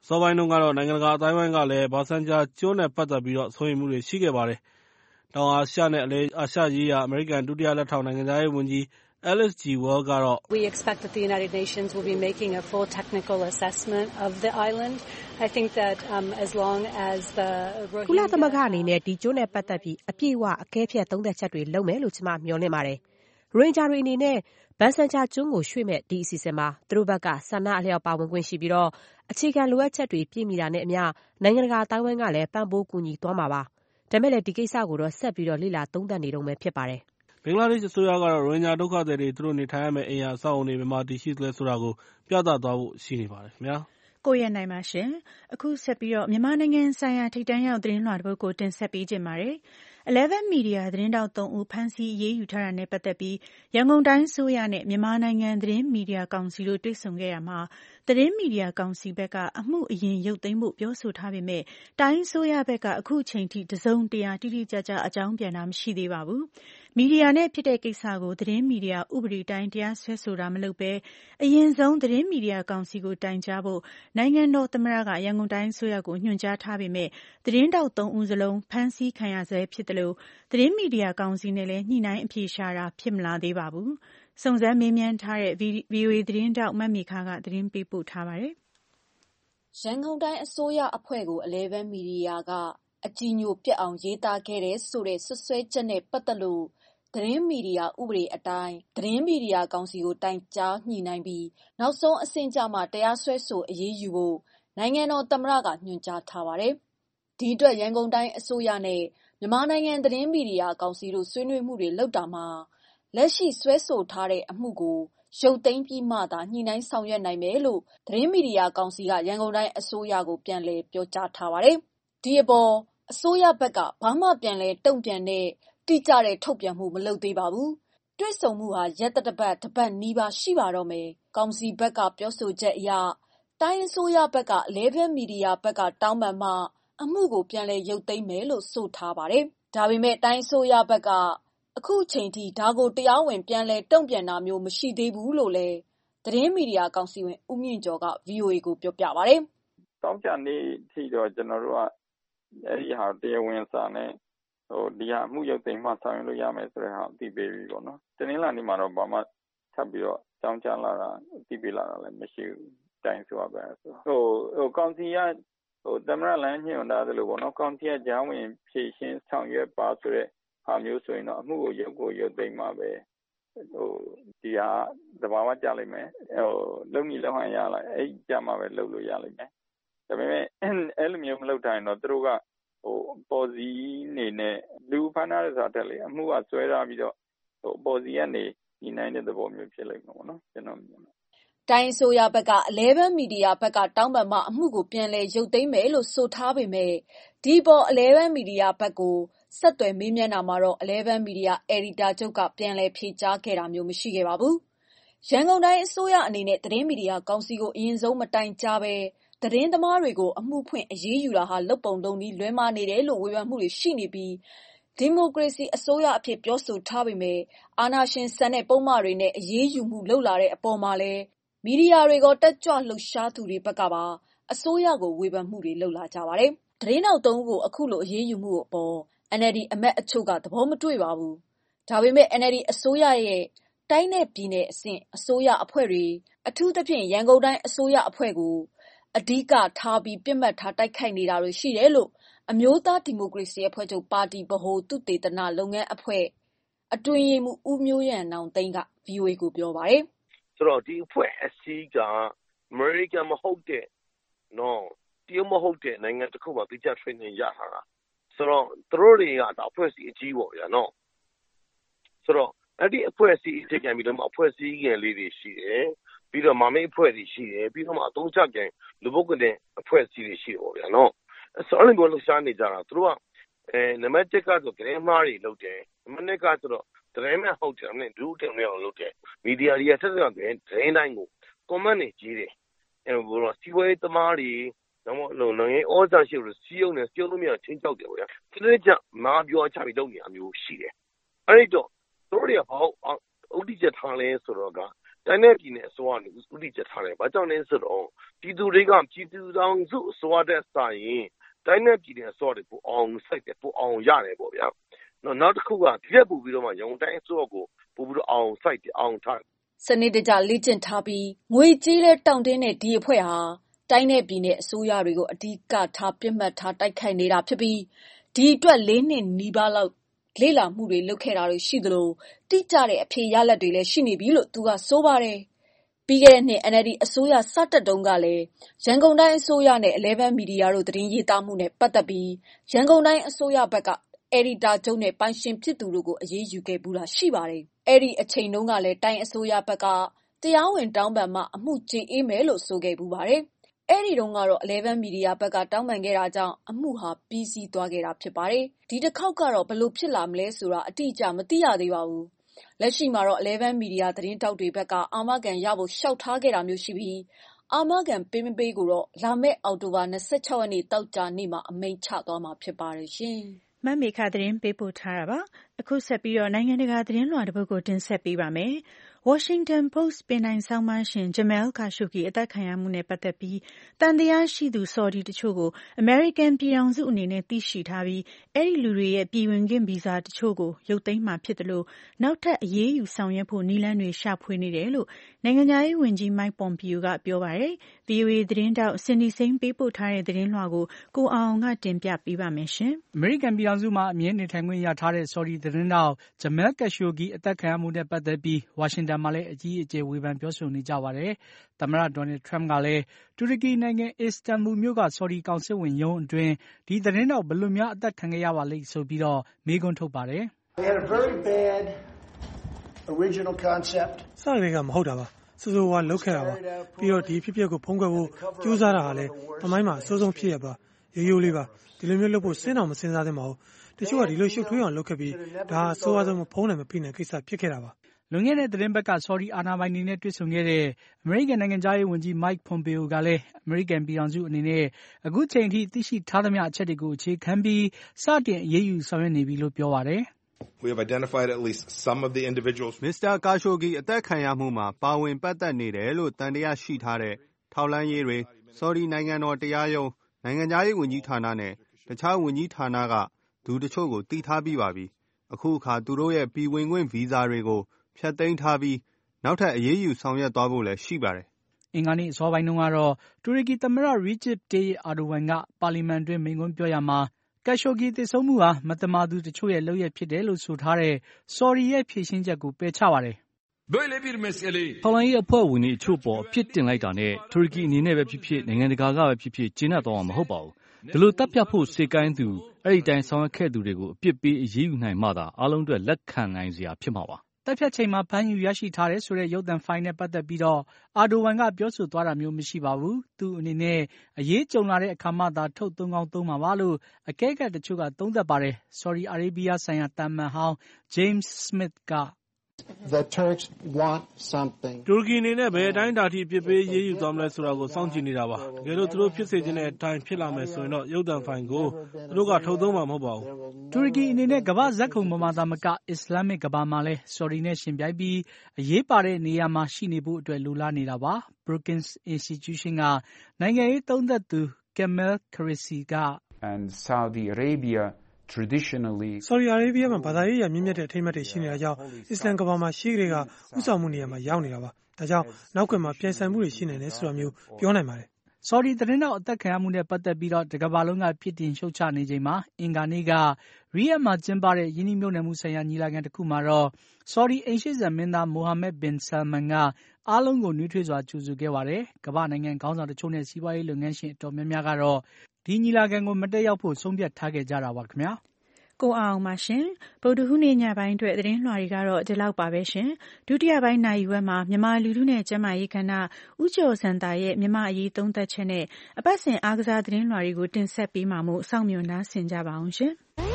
။စောပိုင်းတုန်းကတော့နိုင်ငံတကာအသိုင်းအဝိုင်းကလည်းဘာဆန်ချာကျွန်းနဲ့ပတ်သက်ပြီးစိုးရိမ်မှုတွေရှိခဲ့ပါတယ်။တောင်အာရှနဲ့အလယ်အာရှရေးရာအမေရိကန်ဒုတိယလက်ထောက်နိုင်ငံခြားရေးဝန်ကြီး Alice G. Wells ကတော့ We expect that the United Nations will be making a full technical assessment of the island. I think that um, as long as the ကုလသမဂ္ဂအနေနဲ့ဒီကျွန်းနဲ့ပတ်သက်ပြီးအပြည့်အဝအကဲဖြတ်သုံးသပ်ချက်တွေလုပ်မယ်လို့ကျွန်မမျှော်လင့်ပါတယ်။ရိုဟင်ဂျာတွေအနေနဲ့ဘာဆန်ချာကျွန်းကိုရွှေ့မဲ့ဒီအစီအစဉ်မှာသူတို့ဘက်ကဆန္ဒအလျောက်ပါဝင်ခွင့်ရှိပြီးတော့အခြေခံလိုအပ်ချက်တွေပြည့်မီတာနဲ့အမျှနိုင်ငံတကာအတိုင်းအဝိုင်းကလည်းပံ့ပိုးကူညီသွားမှာပါ။ဒါမဲ့လည်းဒီကိစ္စကိုတော့ဆက်ပြီးတော့လေ့လာသုံးသပ်နေတော့မယ်ဖြစ်ပါတယ်။ဘင်္ဂလားဒေ့ရှ်အစိုးရကတော့ရိုဟင်ဂျာဒုက္ခသည်တွေသူတို့နေထိုင်ရမယ့်အိမ်ယာအဆောက်အအုံတွေဘယ်မှာတည်ရှိသလဲဆိုတာကိုပြသသွားဖို့ရှိနေပါတယ်ခင်ဗျာ။ကိုရနိုင်ပါရှင်။အခုဆက်ပြီးတော့မြန်မာနိုင်ငံဆိုင်ရာထိပ်တန်းရောက်သတင်းလွှာတစ်ပုဒ်ကိုတင်ဆက်ပေးခြင်းပါတယ်။ Eleven Media သတင်းတောက်သုံးဦးဖမ်းဆီးအရေးယူထားတာနဲ့ပတ်သက်ပြီးရန်ကုန်တိုင်းအစိုးရနဲ့မြန်မာနိုင်ငံသတင်းမီဒီယာကောင်စီတို့တွေ့ဆုံခဲ့ရမှာသတင်းမီဒီယာကောင်စီဘက်ကအမှုအရင်ရုပ်သိမ်းဖို့ပြောဆိုထားပေမဲ့တိုင်းအစိုးရဘက်ကအခုချိန်ထိတစုံတရာတိတိကျကျအကြောင်းပြန်တာမရှိသေးပါဘူး။မီဒီယာနဲ့ဖြစ်တဲ့ကိစ္စကိုသတင်းမီဒီယာဥပဒေတိုင်းတရားစွဲဆိုတာမလုပ်ဘဲအရင်ဆုံးသတင်းမီဒီယာကောင်စီကိုတိုင်ကြားဖို့နိုင်ငံတော်သမ္မတကရန်ကုန်တိုင်းအစိုးရကိုညွှန်ကြားထားပေမဲ့သတင်းတောက်သုံးဦးစလုံးဖမ်းဆီးခံရဆဲဖြစ်တယ်လို့သတင်းမီဒီယာကောင်စီနဲ့လည်းညှိနှိုင်းအဖြေရှာတာဖြစ်မလာသေးပါဘူး။စုံစမ်းမေးမြန်းထားတဲ့ ဗီအိုအေ သတင်းတောက်မမေခကသတင်းပေးပို့ထားပါတယ်။ရန်ကုန်တိုင်းအစိုးရအဖွဲ့ကို Eleven Media ကအကြည်ညိုပျက်အောင်ရေးသားခဲ့တဲ့ဆိုတဲ့ဆွဆွဲချက်နဲ့ပတ်သက်လို့သတင်းမီဒီယာဥပဒေအတိုင်းသတင်းမီဒီယာကောင်စီကိုတိုင်ကြားညှိနှိုင်းပြီးနောက်ဆုံးအဆင့်ကြမှာတရားစွဲဆိုအရေးယူဖို့နိုင်ငံတော်သမ္မတကညွှန်ကြားထားပါတယ်။ဒီအတွက်ရန်ကုန်တိုင်းအစိုးရနဲ့မြန်မာနိုင်ငံသတင်းမီဒီယာကောင်စီတို့ဆွေးနွေးမှုတွေလုပ်တာမှာလက်ရှိစွဲဆိုထားတဲ့အမှုကိုရုပ်သိမ်းပြီးမှသာညှိနှိုင်းဆောင်ရွက်နိုင်မယ်လို့သတင်းမီဒီယာကောင်စီကရန်ကုန်တိုင်းအစိုးရကိုပြန်လည်ပြောကြားထားပါတယ်။ဒီအပေါ်အစိုးရဘက်ကဘာမှပြန်လည်တုံ့ပြန်တဲ့တိကျတဲ့ထုတ်ပြန်မှုမလုပ်သေးပါဘူး။တွေ့ဆုံမှုဟာရက်တပတ်တပတ်နီးပါးရှိပါတော့မယ်။ကောင်စီဘက်ကပြောဆိုချက်အရတိုင်းအစိုးရဘက်က Eleven Media ဘက်ကတောင်းပန်မှအမှုကိုပြန်လည်ရုပ်သိမ်းမယ်လို့ဆိုထားပါတယ်။ဒါပေမဲ့တိုင်းအစိုးရဘက်ကအခုချိန်ထိဒါကိုတရားဝင်ပြန်လည်တုံ့ပြန်တာမျိုးမရှိသေးဘူးလို့လည်းသတင်းမီဒီယာကောင်စီဝင်ဦးမြင့်ကျော်က ဗွီအိုအေ ကိုပြောပြပါတယ်။“သောကြာနေ့ထိတော့ကျနော်တို့ကအဲဒီဟာတရားဝင်စာနဲ့ဒီဟာအမှုရုပ်သိမ်းမှဆောင်ရွက်လို့ရမယ်ဆိုတဲ့ဟာအသိပေးပြီပေါ့နော်။တနင်္လာနေ့မှာတော့ဘာမှထပ်ပြီးတော့အကြောင်းကြားလာတာအသိပေးလာတာလည်းမရှိဘူး။တိုင်းအစိုးရဘက်ကဆိုတော့။ကောင်စီကသမ္မတလမ်းညွှန်ထားသလိုပေါ့နော်ကောင်စီကကြားဝင်ဖြေရှင်းဆောင်ရွက်ပါဆိုတဲ့ဟာမျိုးဆိုရင်တော့အမှုကိုရုပ်ကိုရုပ်သိမ်းမှာပဲဒီဟာသဘာဝကျလိမ့်မယ်။လုပ်မိလုပ်ဟန်ရလာအဲဒီကျမှပဲလုပ်လို့ရလိမ့်မယ်။ဒါပေမဲ့အဲလိုမျိုးမလုပ်ထားရင်တော့သူတို့ကပေါ်စီအနေနဲ့လူဖမ်းထားတဲ့စာတက်လေအမှုကဆွဲထားပြီးတော့ပေါ်စီကနေညှိနှိုင်းတဲ့သဘောမျိုးဖြစ်လိမ့်မယ်ပေါ့နော်ကျနော်မြင်တယ်။တိုင်းအစိုးရဘက်က Eleven Media ဘက်ကတောင်းပန်မှအမှုကိုပြန်လည်ရုပ်သိမ်းမယ်လို့ဆိုထားပေမဲ့ဒီပေါ် Eleven Media ဘက်ကိုဆက်သွယ်မေးမြန်းတာမှာတော့ Eleven Media အယ်ဒီတာချုပ်ကပြန်လည်ဖြေကြားခဲ့တာမျိုးမရှိခဲ့ပါဘူး။ရန်ကုန်တိုင်းအစိုးရအနေနဲ့သတင်းမီဒီယာကောင်စီကိုအရင်ဆုံးမတိုင်ကြားပဲသတင်းသမားတွေကိုအမှုဖွင့်အရေးယူတာဟာလုပ်ပုံလုပ်နည်းလွဲမှားနေတယ်လို့ဝေဖန်မှုတွေရှိနေပြီးဒီမိုကရေစီအစိုးရအဖြစ်ပြောဆိုထားပေမဲ့အာဏာရှင်ဆန်တဲ့ပုံမှန်တွေနဲ့အရေးယူမှုလုပ်လာတဲ့အပေါ်မှာလည်းမီဒီယာတွေကတက်ကြွလှုပ်ရှားသူတွေဘက်ကပါအစိုးရကိုဝေဖန်မှုတွေလုပ်လာကြပါတယ်။သတင်းတောက်သုံးဦးကိုအခုလိုအရေးယူမှုအပေါ် N L D အမတ်အချို့ကသဘောမတွေ့ပါဘူး။ဒါပေမဲ့ N L D အစိုးရရဲ့တိုင်းနဲ့ပြည်နယ်အဆင့်အစိုးရအဖွဲ့တွေအထူးသဖြင့်ရန်ကုန်တိုင်းအစိုးရအဖွဲ့ကိုအဓိကထားပြီးပြစ်မှတ်ထားတိုက်ခိုက်နေတာတွေရှိတယ်လို့အမျိုးသားဒီမိုကရေစီအဖွဲ့ချုပ်ပါတီဗဟိုသုတေသနလုပ်ငန်းအဖွဲ့အတွင်းရေးမှူးဦးမျိုးရန်နောင်သိန်းက ဗွီအိုအေ ကိုပြောပါတယ်။ဆိုတော့ဒီအဖွဲ့အစည်းကအမေရိကန်မဟုတ်တဲ့နော်တရုတ်မဟုတ်တဲ့နိုင်ငံတစ်ခုမှာပြချ training ရထားတာဆိုတော့သူတို့တွေကဒါအဖွဲ့အစည်းအကြီးပေါ့ဗျာနော်ဆိုတော့အဲ့ဒီအဖွဲ့အစည်းအခြေခံပြီးတော့အဖွဲ့အစည်းငယ်လေးတွေရှိတယ်ပြီးတော့မမိတ်အဖွဲ့တွေရှိတယ်ပြီးတော့မှအသုံးချကြလူပုဂ္ဂိုလ်တဲ့အဖွဲ့အစည်းတွေရှိတယ်ပေါ့ဗျာနော်ဆိုတော့အဲ့လိုမျိုးလှူရှားနေကြတာသူတို့ကအဲနံပါတ်တစ်ကတော့သတင်းမှားတွေလုပ်တယ်နံပါတ်နှစ်ကဆိုတော့သတင်းမဲ့ဟုတ်တယ်အမင်းဒုတင်မြောက်လုပ်တယ်မီဒီယာတွေကဆက်ဆက်သတင်းသတင်းတိုင်းကို comment တွေကြီးတယ်အဲဘို့တော့စီဝေးသမားတွေတော့မလို့လည်းဩဇာရှိလို့စီယုံနဲ့စီယုံလို့မရချင်းချောက်တယ်ပေါ့ဗျာဒီနေ့ကျမာပြောချပြီးလုပ်နေအမျိုးရှိတယ်အဲ့ဒီတော့တို့တွေကဘာဥတီချက်ထားလဲဆိုတော့ကတိုင်းနဲ့ပြည်နယ်အစိုးရကဥတီချက်ထားတယ်။ဘာကြောင့်လဲဆိုတော့ပြည်သူတွေကပြည်သူတောင်စုအစိုးရတဲ့စာရင်တိုင်းနဲ့ပြည်နယ်အစိုးရတွေပိုအောင်စိုက်တယ်ပိုအောင်ရတယ်ပေါ့ဗျာ။နော်နောက်တစ်ခုကဒီရက်ပို့ပြီးတော့မှရန်ကုန်တိုင်းအစိုးရကိုပို့ပြီးတော့အောင်စိုက်တယ်အောင်ထားတယ်။စနစ်တကျလေ့ကျင့်ထားပြီးငွေကြေးလဲတောင့်တင်းတဲ့ဒီအဖွဲ့ဟာတိုင်းနဲ့ပြည်နယ်အစိုးရတွေကိုအဓိကထားပြစ်မှတ်ထားတိုက်ခိုက်နေတာဖြစ်ပြီးဒီအတွက်လေးနှစ်နီးပါးလောက်လေ့လာမှုတွေလုပ်ခဲ့တာတွေရှိသလိုတိကျတဲ့အဖြေရလဒ်တွေလည်းရှိနေပြီလို့သူကဆိုပါတယ်။ပြီးခဲ့တဲ့နှစ် N L D အစိုးရစတက်တုန်းကလည်းရန်ကုန်တိုင်းအစိုးရနဲ့elevenမီဒီယာတို့သတင်းရေးသားမှုနဲ့ပတ်သက်ပြီးရန်ကုန်တိုင်းအစိုးရဘက်ကအယ်ဒီတာချုပ်နဲ့ပိုင်ရှင်ဖြစ်သူတို့ကိုအရေးယူခဲ့ဘူးတာရှိပါတယ်။အဲ့ဒီအချိန်တုန်းကလည်းတိုင်းအစိုးရဘက်ကတရားဝင်တောင်းပန်မှအမှုကျေအေးမယ်လို့ဆိုခဲ့ဘူးပါတယ်။အဲ့ဒီတုန်းကတော့elevenမီဒီယာဘက်ကတောင်းပန်ခဲ့တာကြောင့်အမှုဟာပြီးစီးသွားခဲ့တာဖြစ်ပါတယ်။ဒီတစ်ခေါက်ကတော့ဘယ်လိုဖြစ်လာမလဲဆိုတာအတိအကျမသိရသေးပါဘူး။လက်ရှိမှာတော့elevenမီဒီယာသတင်းတောက်တွေဘက်ကအာမခံရဖို့ရှောက်ထားခဲ့တာမျိုးရှိပြီးအာမခံပေးမပေးကိုတော့လာမယ့်အောက်တိုဘာtwenty-sixရက်နေ့တောက်ကြနေ့မှာအမိန့်ချသွားမှာဖြစ်ပါတယ်ရှင်။မမေခသတင်းပေးပို့ထားတာပါ။အခုဆက်ပြီးတော့နိုင်ငံတကာသတင်းလွှာတစ်ပုဒ်ကိုတင်ဆက်ပေးပါမယ်။ Washington Post ပင်တိုင်ဆောင်းပါးရှင် Jamal Khashoggi အသက်ခံရမှုနဲ့ပတ်သက်ပြီးသံသယရှိသူဆော်ဒီတချို့ကိုအမေရိကန်ပြည်ထောင်စုအနေနဲ့သိရှိထားပြီးအဲ့ဒီလူတွေရဲ့ပြည်ဝင်ခွင့်ဗီဇာတချို့ကိုရုပ်သိမ်းမှာဖြစ်တယ်လို့နောက်ထပ်အရေးယူဆောင်ရွက်ဖို့နည်းလမ်းတွေရှာဖွေနေတယ်လို့နိုင်ငံခြားရေးဝန်ကြီး Mike Pompeo ကပြောပါတယ်။ V O A သတင်းတောက် Cindy Saine ပေးပို့ထားတဲ့သတင်းလွှာကိုကိုအောင်ကတင်ပြပေးပါမယ်ရှင်။အမေရိကန်ပြည်ထောင်စုမှာအမြဲနေထိုင်ခွင့်ရထားတဲ့ဆော်ဒီသတင်းတောက် Jamal Khashoggi အသက်ခံရမှုနဲ့ပတ်သက်ပြီးဝါရှင်တန်မှာလည်းအကြီးအကျယ်ဝေဖန်ပြောဆိုနေကြပါတယ်။သမ္မတ Donald Trump ကလည်းတူရကီနိုင်ငံအစ္စတန်ဘူမြို့ကဆော်ဒီကောင်စစ်ဝန်ရုံးအတွင်းဒီသတင်းတောက်ဘယ်လိုများအသက်ခံခဲ့ရပါလိမ့်ဆိုပြီးတော့မေးခွန်းထုတ်ပါတယ်။ They had a very bad original concept. စရင်းကမဟုတ်တာပါ။စိုးစိုးဝါးလုပ်ခဲ့တာပါ။ပြီးတော့ဒီဖြစ်ပျက်ကိုဖုံးကွယ်ဖို့ကြိုးစားတာဟာလည်းသမိုင်းမှာအဆိုးဆုံးဖြစ်ရပါရိုးရိုးလေးပါဒီလိုမျိုးလုပ်ဖို့စဉ်းတော်မစဉ်းစားသင့်ပါဘူး။တချို့ကဒီလိုရှုပ်ထွေးအောင်လုပ်ခဲ့ပြီးဒါဟာအဆိုးအဆုံးမဖုံးနိုင်မဖိနိုင်ကိစ္စဖြစ်ခဲ့တာပါ။လွန်ခဲ့တဲ့သတင်းပတ်ကဆော်ဒီအာဏာပိုင်တွေနဲ့တွေ့ဆုံခဲ့တဲ့အမေရိကန်နိုင်ငံခြားရေးဝန်ကြီး Mike Pompeo ကလည်းအမေရိကန်ပြည်ထောင်စုအနေနဲ့အခုချိန်ထိသိရှိထားသမျှအချက်တွေကိုအခြေခံပြီးစတင်အရေးယူဆောင်ရွက်နေပြီလို့ပြောပါတယ်။ We have identified at least some of the individuals. Mister Khashoggi အသက်ခံရမှုမှာပါဝင်ပတ်သက်နေတယ်လို့တန်တရားရှိထားတဲ့ထောက်လှမ်းရေးတွေဆော်ဒီနိုင်ငံတော်တရားရုံးနိုင်ငံခြားရေးဝန်ကြီးဌာနနဲ့တခြားဝန်ကြီးဌာနကသူတချို့ကိုတည်ထားပြီးပါပြီ။အခုအခါသူတို့ရဲ့ပြည်ဝင်ခွင့်ဗီဇာတွေကိုဖျက်သိမ်းထားပြီးနောက်ထပ်အရေးယူဆောင်ရွက်သွားဖို့လည်းရှိပါတယ်။အင်္ဂါနေ့အစောပိုင်းတုန်းကတော့တူရကီသမ္မတ Recep Tayyip Erdogan ကပါလီမန်တွင်မိန့်ခွန်းပြောရမှာ Khashoggi သေဆုံးမှုဟာမသမာသူတချို့ရဲ့လုပ်ရပ်ဖြစ်တယ်လို့ဆိုထားတဲ့ဆော်ဒီရဲ့ဖြေရှင်းချက်ကိုပယ်ချပါတယ်။ထောက်လှမ်းရေးအဖွဲ့ဝင်တွေအချို့ပေါ်အပြစ်တင်လိုက်တာနဲ့တူရကီအနေနဲ့ပဲဖြစ်ဖြစ်နိုင်ငံတကာကပဲဖြစ်ဖြစ်ကျေနပ်သွားမှာမဟုတ်ပါဘူး။ဒီလိုတပ်ဖြတ်ဖို့စေကိုင်းသူအဲ့ဒီတိုင်းဆောင်ရွက်ခဲ့သူတွေကိုအပြစ်ပေးအရေးယူနိုင်မှသာအားလုံးအတွက်လက်ခံနိုင်စရာဖြစ်မှာပါ။တပ်ဖြတ်ချိန်မှာဖမ်းယူရရှိထားတယ်ဆိုတဲ့ရုပ်သံဖိုင်နဲ့ပတ်သက်ပြီးတော့အာဒိုဝမ်ကပြောဆိုသွားတာမျိုးမရှိပါဘူး။သူ့အနေနဲ့အရေးကြုံလာတဲ့အခါမှသာထုတ်သုံးကောင်းသုံးမှာပါလို့အကဲခတ်တချို့ကသုံးသပ်ပါတယ်။ဆော်ဒီအာရေဗျဆိုင်ရာတမန်ဟောင်း James Smith က The Turks want something. တူရကီအနေနဲ့ဘယ်အတိုင်းတာထိပြစ်ပေးရေးယူသွားမလဲဆိုတာကိုစောင့်ကြည့်နေတာပါ။တကယ်လို့သူတို့ဖြစ်စေချင်တဲ့အတိုင်းဖြစ်လာမယ်ဆိုရင်တော့ရုပ်သံဖိုင်ကိုသူတို့ကထုတ်သုံးမှာမဟုတ်ပါဘူး။တူရကီအနေနဲ့ကမ္ဘာဇက်ခုံပမာသာမကအစ္စလာမစ်ကမ္ဘာမှာလဲဆော်ဒီနဲ့ရှင်ပြိုင်ပြီးအရေးပါတဲ့နေရာမှာရှိနေဖို့အတွက်လိုလားနေတာပါ။ Brookings Institution ကနိုင်ငံရေးသုံးသပ်သူ Kamal Kharisi က And Saudi Arabia traditionally ဆော်ဒီအာရေဗျမှာဘာသာရေးအရမြင့်မြတ်တဲ့အထိမ်းအမှတ်တွေရှိနေတာကြောင့်အစ္စလမ်ကမ္ဘာမှာရှေးကလေးကဥဆောင်မှုနေရာမှာရောက်နေတာပါ။ဒါကြောင့်နောက်ကွယ်မှာပြန်ဆန်မှုတွေရှိနေတယ်ဆိုတာမျိုးပြောနိုင်ပါတယ်။ဆော်ဒီသတင်းတောက်အသက်ခံရမှုနဲ့ပတ်သက်ပြီးတော့တကမ္ဘာလုံးကပြစ်တင်ရှုတ်ချနေချိန်မှာအင်္ဂါနေ့ကရီယက်မှာကျင်းပတဲ့ယင်းနှိမ့်မြုပ်နှံမှုဆိုင်ရာညီလာခံတစ်ခုမှာတော့ဆော်ဒီအိမ်ရှိဇမ်မင်းသားမိုဟာမက်ဘင်ဆာမန်ကအားလုံးကိုနှွေးထွေးစွာကြိုဆိုခဲ့ပါတယ်။ကမ္ဘာနိုင်ငံခေါင်းဆောင်တချို့နဲ့စီးပွားရေးလုပ်ငန်းရှင်အတော်များများကတော့ဒီညီလာခံကိုမတက်ရောက်ဖို့ဆုံးဖြတ်ထားခဲ့ကြတာပါခင်ဗျာ။ကိုအောင်ပါရှင်ဗုဒ္ဓဟူးနေ့ညပိုင်းအတွက်သတင်းလွှာတွေကတော့ဒီလောက်ပါပဲရှင်ဒုတိယပိုင်းနိုင်ရွက်မှာမြန်မာလူထုနဲ့ကျန်းမာရေးခန္ဓာဥကျော်စံတာရဲ့မြန်မာအရေးသုံးသက်ချက်နဲ့အပတ်စဉ်အားကစားသတင်းလွှာတွေကိုတင်ဆက်ပေးမှာမို့စောင့်မျှော်နားဆင်ကြပါအောင်ရှင်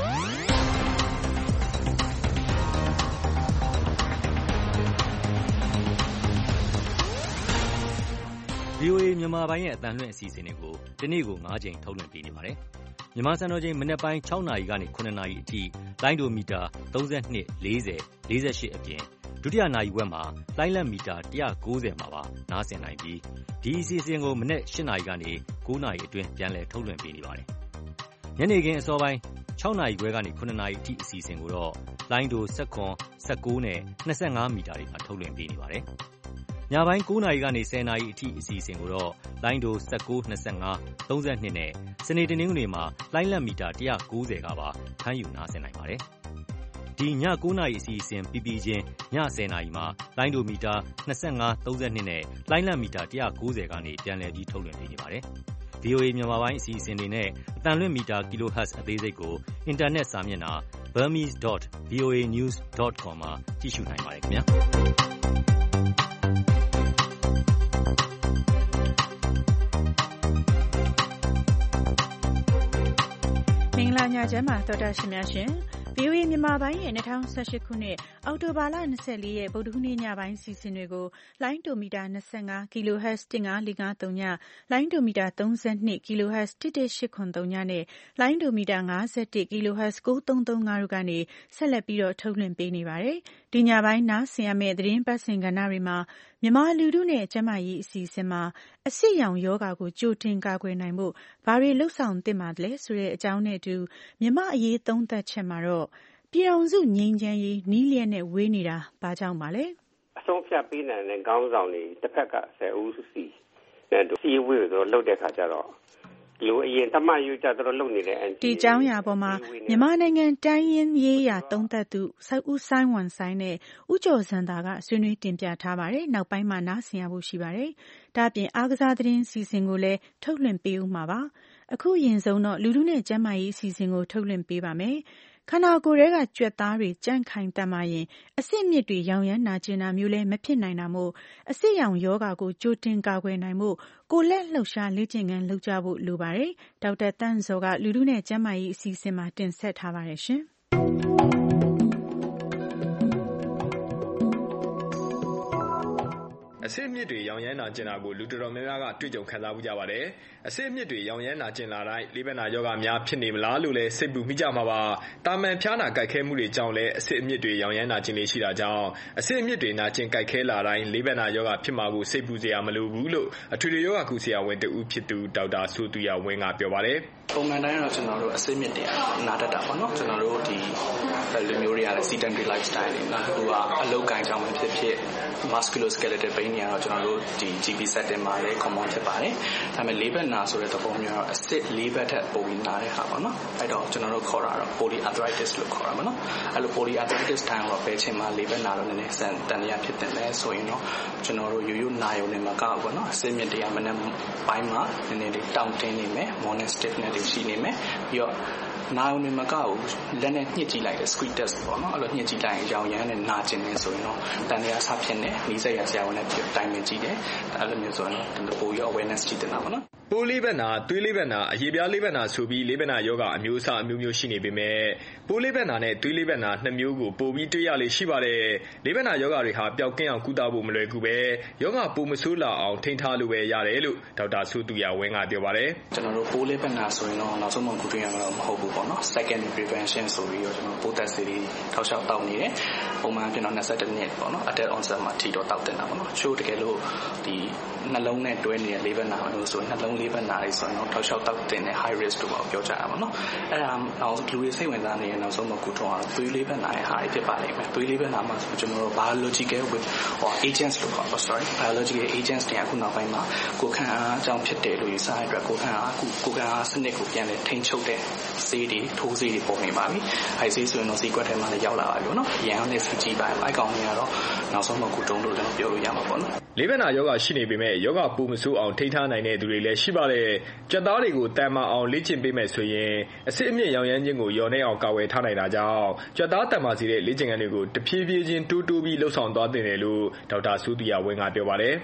V O A မြန်မာပိုင်းရဲ့အသံလွှင့်အစီအစဉ်တွေကိုဒီနေ့ကို၅ကြိမ်ထုတ်လွှင့်ပေးနေပါတယ်။မြန်မာစံတော်ချိန်မနက်ပိုင်း၆နာရီကနေ၇နာရီအထိလိုင်းဒိုမီတာ၃၂ ၄၀ ၄၈အပြင်ဒဒုတိယနာရီဝက်မှာလိုင်းလက်မီတာone ninetyမှာပါနားဆင်နိုင်ပြီးဒီအစီအစဉ်ကိုမနက်eightနာရီကနေnineနာရီအတွင်းပြန်လည်ထုတ်လွှင့်ပေးနေပါတယ်။ညနေခင်းအစောပိုင်းsixနာရီခွဲကနေsevenနာရီအထိအစီအစဉ်ကိုတော့လိုင်းတိုeleven, nineteenနဲ့twenty-fiveမီတာတွေမှာထုတ်လွှင့်ပေးနေပါတယ်။ညပိုင်းnineနာရီကနေtenနာရီအထိအစီအစဉ်ကိုတော့လိုင်းတိုnineteen, twenty-five, thirty-twoနဲ့စနေတနင်္ဂနွေမှာလိုင်းလက်မီတာone ninetyကပါဖမ်းယူနားဆင်နိုင်ပါတယ်။ဒီညnineနာရီအစီအစဉ်ပြီးပြီးချင်းညtenနာရီမှာလိုင်းတိုမီတာtwenty-five, thirty-twoနဲ့လိုင်းလက်မီတာone ninetyကနေပြန်လည်ပြီးထုတ်လွှင့်ပေးနေပါတယ်။ V O A မြန်မာပိုင်းအစီအစဉ်တွေနဲ့အသံလွှင့်မီတာ kilohertz အသေးစိတ်ကိုအင်တာနက်စာမျက်နှာ burmese dot voa news dot com မှာကြည့်ရှုနိုင်ပါတယ်ခင်ဗျာ။မင်္ဂလာညချမ်းပါသောတာရှင်များရှင် V O A မြန်မာပိုင်းရဲ့twenty eighteenခုနှစ်အောက်တိုဘာလtwenty-fourရက်ဗုဒ္ဓဟူးနေ့ညပိုင်းစီစဉ်တွေကိုလိုင်းတိုမီတာtwenty-five ကီလိုဟက်ဇ်one five four five threeညလိုင်းတိုမီတာthirty-twoကီလိုဟက်ဇ်one one eight seven threeညနဲ့လိုင်းတိုမီတာfifty-oneကီလိုဟက်ဇ်nine three three fiveတို့ကနေဆက်လက်ပြီးတော့ထုတ်လွှင့်ပေးနေပါတယ်။ဒီညပိုင်းနားဆင်ရမယ့်သတင်းပတ်စဉ်ကဏ္ဍတွေမှာမြန်မာလူထုနဲ့ကျန်းမာရေးအစီအစဉ်မှာအဆစ်ရောင်ယောဂါကိုကြိုတင်ကာကွယ်နိုင်ဖို့ဘာတွေလှုပ်ဆောင်သင့်ပါသလဲဆိုတဲ့အကြောင်းနဲ့အတူမြန်မာအရေးသုံးသပ်ချက်မှာတော့ပြည်ထောင်စုငြိမ်းချမ်းရေးနီးလျက်နဲ့ဝေးနေတာဘာကြောင့်ပါလဲအဆုံးဖြတ်ပေးနိုင်တဲ့ခေါင်းဆောင်တွေတစ်ဖက်ကtenဦးစီနဲ့စီဝေးဆိုလှုပ်တဲ့ခါကျတော့လူအရင်တမန်ယူကြတော့လှုပ်နေတဲ့ဒီအကြောင်းအရာပေါ်မှာမြန်မာနိုင်ငံတိုင်းရင်းရေးရာသုံးသပ်သူဦးစိုင်းဝမ်ဆိုင်းနဲ့ဦးကျော်စံသာကဆွေးနွေးတင်ပြထားပါတယ်။နောက်ပိုင်းမှာနားဆင်ရဖို့ရှိပါတယ်။ဒါ့အပြင်အားကစားသတင်းစီစဉ်ကိုလည်းထုတ်လွှင့်ပေးဦးမှာပါ။အခုအရင်ဆုံးတော့လူထုနဲ့ကျန်းမာရေးအစီအစဉ်ကိုထုတ်လွှင့်ပေးပါမယ်။ခန္ဓာကိုယ်ထဲကကြွက်သားတွေကြန့်ခိုင်တတ်မှရင်အဆစ်မြစ်တွေရောင်ရမ်းနာကျင်တာမျိုးလည်းမဖြစ်နိုင်တာမို့အဆစ်ရောင်ယောဂါကိုကြိုတင်ကာကွယ်နိုင်ဖို့ကိုလက်လှုပ်ရှားလေ့ကျင့်ခန်းလုပ်ကြဖို့လိုပါတယ်။ဒေါက်တာတန့်ဇော်ကလူထုနဲ့ကျန်းမာရေးအစီအစဉ်မှာတင်ဆက်ထားပါတယ်ရှင်။အဆစ်မြစ်တွေရောင်ရမ်းနာကျင်တာကိုလူတော်တော်များများကတွေ့ကြုံခံစားမှုကြပါတယ်။အဆစ်မြစ်တွေရောင်ရမ်းနာကျင်လာတိုင်းလေးဘက်နာယောဂများဖြစ်နေမလားလို့လည်းစိတ်ပူမိကြမှာပါ။တာမန်ဖျားနာကြိုက်ခဲမှုတွေကြောင့်လည်းအဆစ်မြစ်တွေရောင်ရမ်းနာကျင်လေးရှိတာကြောင့်အဆစ်မြစ်တွေနာကျင်ကြိုက်ခဲလာတိုင်းလေးဘက်နာယောဂဖြစ်မှာကိုစိတ်ပူစရာမလိုဘူးလို့အထွေထွေယောဂကုဆရာဝန်တဦးဖြစ်သူဒေါက်တာစိုးသူရဝင်းကပြောပါတယ်။ပုံမှန်တိုင်းတော့ကျွန်တော်တို့အဆစ်မြစ်တွေနာတတ်တာပေါ့နော်။ကျွန်တော်တို့ဒီလူမျိုးတွေကလည်း sedentary lifestyle တွေနော်။ဟိုကအလုပ်ကိုင်ကြောင့်ဖြစ်ဖြစ် musculoskeletal pain တွေကတော့ကျွန်တော်တို့ဒီ G P setting မှာလည်း common ဖြစ်ပါတယ်။ဒါပေမဲ့လေးဘက်နာဆိုတဲ့သဘောမျိုးတော့အစစ်လေးဘက်ထက်ပိုပြီးနာတဲ့ဟာပေါ့နော်။အဲ့တော့ကျွန်တော်တို့ခေါ်တာတော့ polyarthritis လို့ခေါ်တာပေါ့နော်။အဲ့လို polyarthritis တိုင်းတော့ပဲချင်းမှာလေးဘက်နာတော့နည်းနည်းစံတန်ရဖြစ်တဲ့လဲဆိုရင်တော့ကျွန်တော်တို့ရိုးရိုးနာယုံနဲ့မကောက်ဘူးနော်။အစစ်မြစ်တွေကမနေ့ပိုင်းမှာနည်းနည်းလေးတောင့်တင်းနေမယ် morning stiffness တွေရှိနေမယ်ပြီးတော့နာယုံနဲ့မကောက်ဘူးလက်နဲ့ညှစ်ကြည့်လိုက်တဲ့ squeeze test ပေါ့နော်။အဲ့လိုညှစ်ကြည့်လိုက်ရင်ရောင်ရမ်းနဲ့နာကျင်နေဆိုရင်တော့တန်ရဆဖြစ်နေနီးစက်ရဆရာဝန်နဲ့တိုင်ပင်ကြည့်တယ်။အဲ့လိုမျိုးဆိုရင်တော့ပိုရ awareness ရှိတယ်နော်ပေါ့နော်။ပိုးလေးဘက်နာသွေးလေးဘက်နာအရေပြားလေးဘက်နာဆိုပြီးလေးဘက်နာယောဂအမျိုးအစားအမျိုးမျိုးရှိနေပေမဲ့ပိုးလေးဘက်နာနဲ့သွေးလေးဘက်နာနှစ်မျိုးကိုပိုပြီးတွေ့ရလေရှိပါတယ်။လေးဘက်နာယောဂတွေဟာပျောက်ကင်းအောင်ကုသဖို့မလွယ်ကူပဲယောဂပိုမဆိုးလာအောင်ထိန်းထားလို့ပဲရတယ်လို့ဒေါက်တာစိုးသူရဝင်းကပြောပါတယ်။ကျွန်တော်တို့ပိုးလေးဘက်နာဆိုရင်တော့နောက်ဆုံးမှကုသရမှာတော့မဟုတ်ဘူးပေါ့နော်။ secondary prevention ဆိုပြီးတော့ကျွန်တော်ပိုးသက်ဆေးတွေထောက်လျှောက်တောက်နေတယ်။ပုံမှန်ကျွန်တော်twenty-oneနှစ်ပေါ့နော် adult onset မှာထိတော့တောက်တင်တာပေါ့နော်။ချို့တကယ်လို့ဒီနှလုံးနဲ့တွဲနေတဲ့လေးဘက်နာလို့ဆိုရင်နှလုံးလေးဘက်နာတွေဆိုရင်တော့ထောက်လျှောက်တောက်တင်တဲ့ high risk တို့ပေါ့ပြောကြရပါတော့။အဲ့ဒါနောက်လူတွေစိတ်ဝင်စားနေတဲ့နောက်ဆုံးမှကုထုံးကတော့သွေးလေးဘက်နာရဲ့ဟာတွေဖြစ်ပါလိမ့်မယ်။သွေးလေးဘက်နာမှာကျွန်တော်တို့ biological with or agents လို့ခေါ်ပါ sorry biological agents တွေအခုနောက်ပိုင်းမှာကိုယ်ခံအားအကြောင်းဖြစ်တယ်လို့ယူဆရတဲ့အတွက်ကိုယ်ခံအားကိုကိုယ်ခံအားစနစ်ကိုပြန်လည်ထိန်းချုပ်တဲ့ဆေးတွေထိုးဆေးတွေပေါ်နေပါပြီ။အဲဒီဆေးဆိုရင်တော့စီကွက်ထဲမှာလည်းရောက်လာပါပြီနော်။ရန်နဲ့ဖီဂျီပိုင်းအဲ့ကောင်တွေကတော့နောက်ဆုံးမှကုထုံးလို့လည်းပြောလို့ရမှာပေါ့နော်။လေးဘက်နာယောဂရှိနေပေမဲ့ယောဂပိုမဆိုးအောင်ထိန်းထားနိုင်တဲ့သူတွေလည်းရှိပါတယ်။ကြက်သားတွေကိုတန်မာအောင်လေ့ကျင့်ပေးမယ်ဆိုရင်အစစ်အမြစ်ရောင်ရမ်းခြင်းကိုလျော်နှဲအောင်ကာဝယ်ထားနိုင်တာကြောင့်ကြက်သားတန်မာစီတဲ့လေ့ကျင့်ခန်းတွေကိုတဖြည်းဖြည်းချင်းတိုးတိုးပြီးလှုပ်ဆောင်သွားသင့်တယ်လို့ဒေါက်တာစိုးသူရဝင်းကပြောပါတယ်။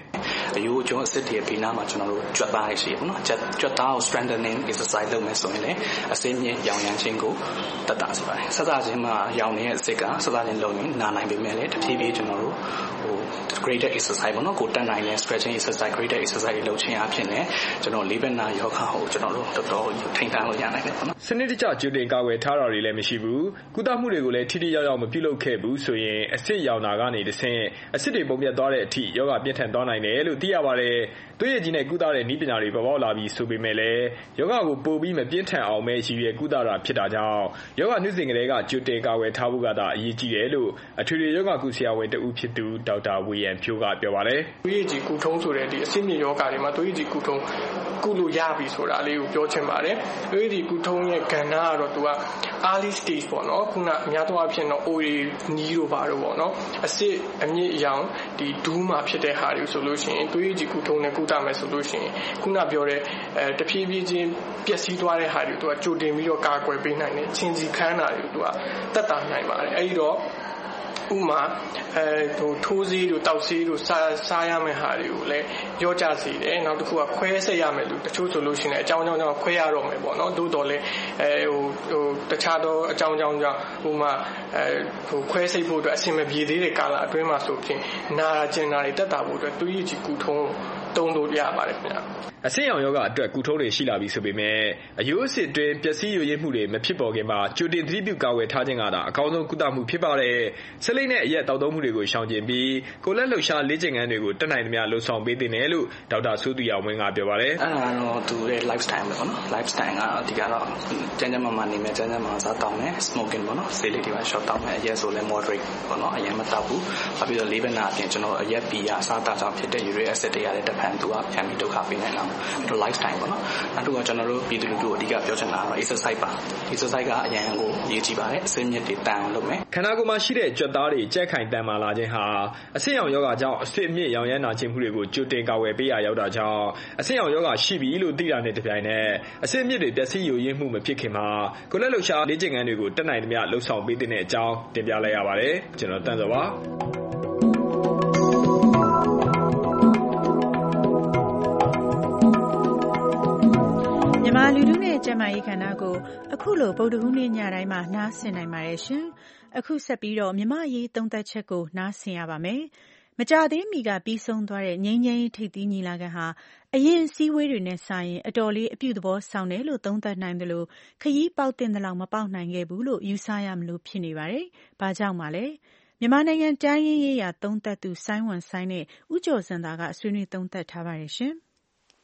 အယိုးအကျွန်းအစစ်တွေဘေးနားမှာကျွန်တော်တို့ကြွက်သားရရှိပေါ့နော်ကြွက်သားကို strengthening exercise လုပ်မယ်ဆိုရင်လည်းအစိမ့်မြင့်ရောင်ရမ်းခြင်းကိုတက်တာစေပါတယ်ဆက်စချင်းမှာရောင်နေတဲ့အစစ်ကဆက်စချင်းလုံးရင်နာနိုင်ပေမဲ့လည်းတဖြည်းဖြည်းကျွန်တော်တို့ဟို greater exercise ပေါ့နော်ကိုတက်နိုင်တဲ့ stretching exercise greater exercise လုပ်ခြင်းအဖြစ်နဲ့ကျွန်တော်လေးဘက်နာယောဂကိုကျွန်တော်တို့တော်တော်ထိန်းထားလို့ရနိုင်တယ်ပေါ့နော်စနစ်တကျကြိုတင်ကာကွယ်ထားတာတွေလည်းမရှိဘူးကုသမှုတွေကိုလည်းထိထိရောက်ရောက်မပြုလုပ်ခဲ့ဘူးဆိုရင်အစစ်ရောင်နာကနေတဆင့်အစစ်တွေပုံပြတ်သွားတဲ့အထိယောဂပြင်းထန်သွားနိုင်တယ်လို့သိရပါတယ်သွေးရည်ကြီးနဲ့ကုသတဲ့နည်းပညာတွေပေါ်ပေါက်လာပြီးဆိုပေမဲ့လည်းယောဂကိုပိုပြီးမပြင်းထန်အောင်ပဲရည်ရွယ်ကုသတာဖြစ်တာကြောင့်ယောဂနှုတ်စဉ်ကလေးကကြိုတင်ကာကွယ်ထားဖို့ကသာအရေးကြီးတယ်လို့အထွေထွေယောဂကုဆရာဝန်တဦးဖြစ်သူဒေါက်တာဝေယံဖြိုးကပြောပါတယ်သွေးရည်ကြီးကုထုံးဆိုတဲ့ဒီအဆင့်မြင့်ယောဂတွေမှာသွေးရည်ကြီးကုထုံးကုလို့ရပြီဆိုတာလေးကိုပြောချင်ပါတယ်သွေးရည်ကြီးကုထုံးရဲ့ကဏ္ဍကတော့သူက early stage ပေါ့နော်ခုနအများသောအားဖြင့်တော့ အိုရီနီးတို့ပါတော့ပေါ့နော်အစစ်အမြင့်အယောင်ဒီဒူးမှာဖြစ်တဲ့ဟာတွေဆိုလို့ရှိရင်သွေးရည်ကြီးကုထုံးနဲ့ကုသမယ်ဆိုလို့ရှိရင်ခုနပြောတဲ့အဲတဖြည်းဖြည်းချင်းပျက်စီးသွားတဲ့ဟာတွေသူကကြိုတင်ပြီးတော့ကာကွယ်ပေးနိုင်တယ်ချင်းစီခန်းတာတွေသူကတက်တာနိုင်ပါတယ်အဲဒီတော့ဥမာအဲဟိုထိုးစည်းတို့တောက်စည်းတို့စားစားရမယ့်ဟာတွေကိုလည်းကြောကြစီတယ်နောက်တစ်ခုကခွဲဆက်ရမယ်လို့တချို့ဆိုလို့ရှိရင်အကြောင်းကြောင်းကြောင့်ခွဲရတော့မယ်ပေါ့နော်သို့တော်လည်းအဲဟိုဟိုတခြားသောအကြောင်းကြောင်းကြောင့်ဥမာအဲဟိုခွဲစိတ်ဖို့အတွက်အဆင်မပြေသေးတဲ့ကာလအတွင်းမှာဆိုဖြင့်နာကျင်နာတွေတက်တာဖို့အတွက်တွေးရည်ကြည်ကူထုံးတုံးလို့ရပါတယ်ခင်ဗျာအဆင့်ရောင်ယောဂအတွက်ကုထုံးတွေရှိလာပြီဆိုပေမဲ့အယိုးအစစ်တွင်ပျက်စီးယိုယွင်းမှုတွေမဖြစ်ပေါ်ခင်မှာကြိုတင်သတိပြုကာဝယ်ထားခြင်းကသာအကောင်းဆုံးကုသမှုဖြစ်ပါတယ်။ဆက်လက်နဲ့အရက်တောက်သုံးမှုတွေကိုရှောင်ကျဉ်ပြီးကိုလက်လှုပ်ရှားလေ့ကျင့်ခန်းတွေကိုတက်နိုင်သမျှလှုပ်ဆောင်ပေးသင့်တယ်လို့ဒေါက်တာစိုးသူရဝင်းကပြောပါတယ်။အဲ့ဒါတော့သူရဲ့ lifestyle ပဲပေါ့နော် lifestyle ကအဓိကတော့ကျန်းကျန်းမာမာနေမယ်ကျန်းကျန်းမာမာစားတောင်းမယ် smoking ပေါ့နော်ဆေးလေးတွေပါ short တောင်းမယ်အရက်ဆိုလည်း moderate ပေါ့နော်အရင်မတောက်ဘူး။ပြီးတော့လေးဘက်နာအပြင်ကျွန်တော်အရက်ပီရစားတာကြောင့်ဖြစ်တဲ့ uric acid တွေရတဲ့တဖန်သူကပြန်ပြီးဒုက္ခပေးနိုင်တာlifestyle ပေါ့နော်နောက်တစ်ခုကကျွန်တော်တို့ပြည်သူလူထုအဓိကပြောချင်တာကတော့ exercise ပါ exercise ကအရင်ကိုအရေးကြီးပါတယ်အစင်းမြစ်တွေတန်အောင်လုပ်မယ်ခန္ဓာကိုယ်မှာရှိတဲ့ကြွက်သားတွေကြက်ခိုင်တန်မာလာခြင်းဟာအဆင့်ရောင်ယောဂကြောင့်အဆင့်မြင့်ရောင်ရမ်းနာခြင်းမှုတွေကိုကြိုတင်ကာဝယ်ပေးရရောက်တာကြောင့်အဆင့်ရောင်ယောဂရှိပြီလို့သိတာနဲ့တပြိုင်နက်အဆင့်မြင့်တွေပျက်စီးယိုယွင်းမှုမဖြစ်ခင်မှာကိုလက်လှုပ်ရှားလေ့ကျင့်ခန်းတွေကိုတက်နိုင်သမျှလှုပ်ဆောင်ပေးတဲ့အကြောင်းတင်ပြလိုက်ရပါတယ်ကျွန်တော်တန်းစောပါမြန်မာလူထုနဲ့ကျန်းမာရေးကဏ္ဍကိုအခုလိုဗုဒ္ဓဟူးနေ့ညတိုင်းမှာနားဆင်နိုင်ပါတယ်ရှင်။အခုဆက်ပြီးတော့မြမရေးသုံးသက်ချက်ကိုနားဆင်ရပါမယ်။မကြသေးမီကပြီးဆုံးသွားတဲ့ငြိမ်းချမ်းရေးထိပ်သီးညီလာခံဟာအရင်အစည်းအဝေးတွေနဲ့စာရင်အတော်လေးအပြုသဘောဆောင်တယ်လို့သုံးသပ်နိုင်တယ်လို့ခရီးပေါက်တင်တဲ့လောက်မပေါက်နိုင်ခဲ့ဘူးလို့ယူဆရမလို့ဖြစ်နေပါတယ်။ဘာကြောင့်မှလဲ။မြန်မာနိုင်ငံတိုင်းရင်းရေးရာသုံးသပ်သူဆိုင်းဝမ်ဆိုင်းနဲ့ဦးကျော်စံသာကဆွေးနွေးသုံးသပ်ထားပါတယ်ရှင်။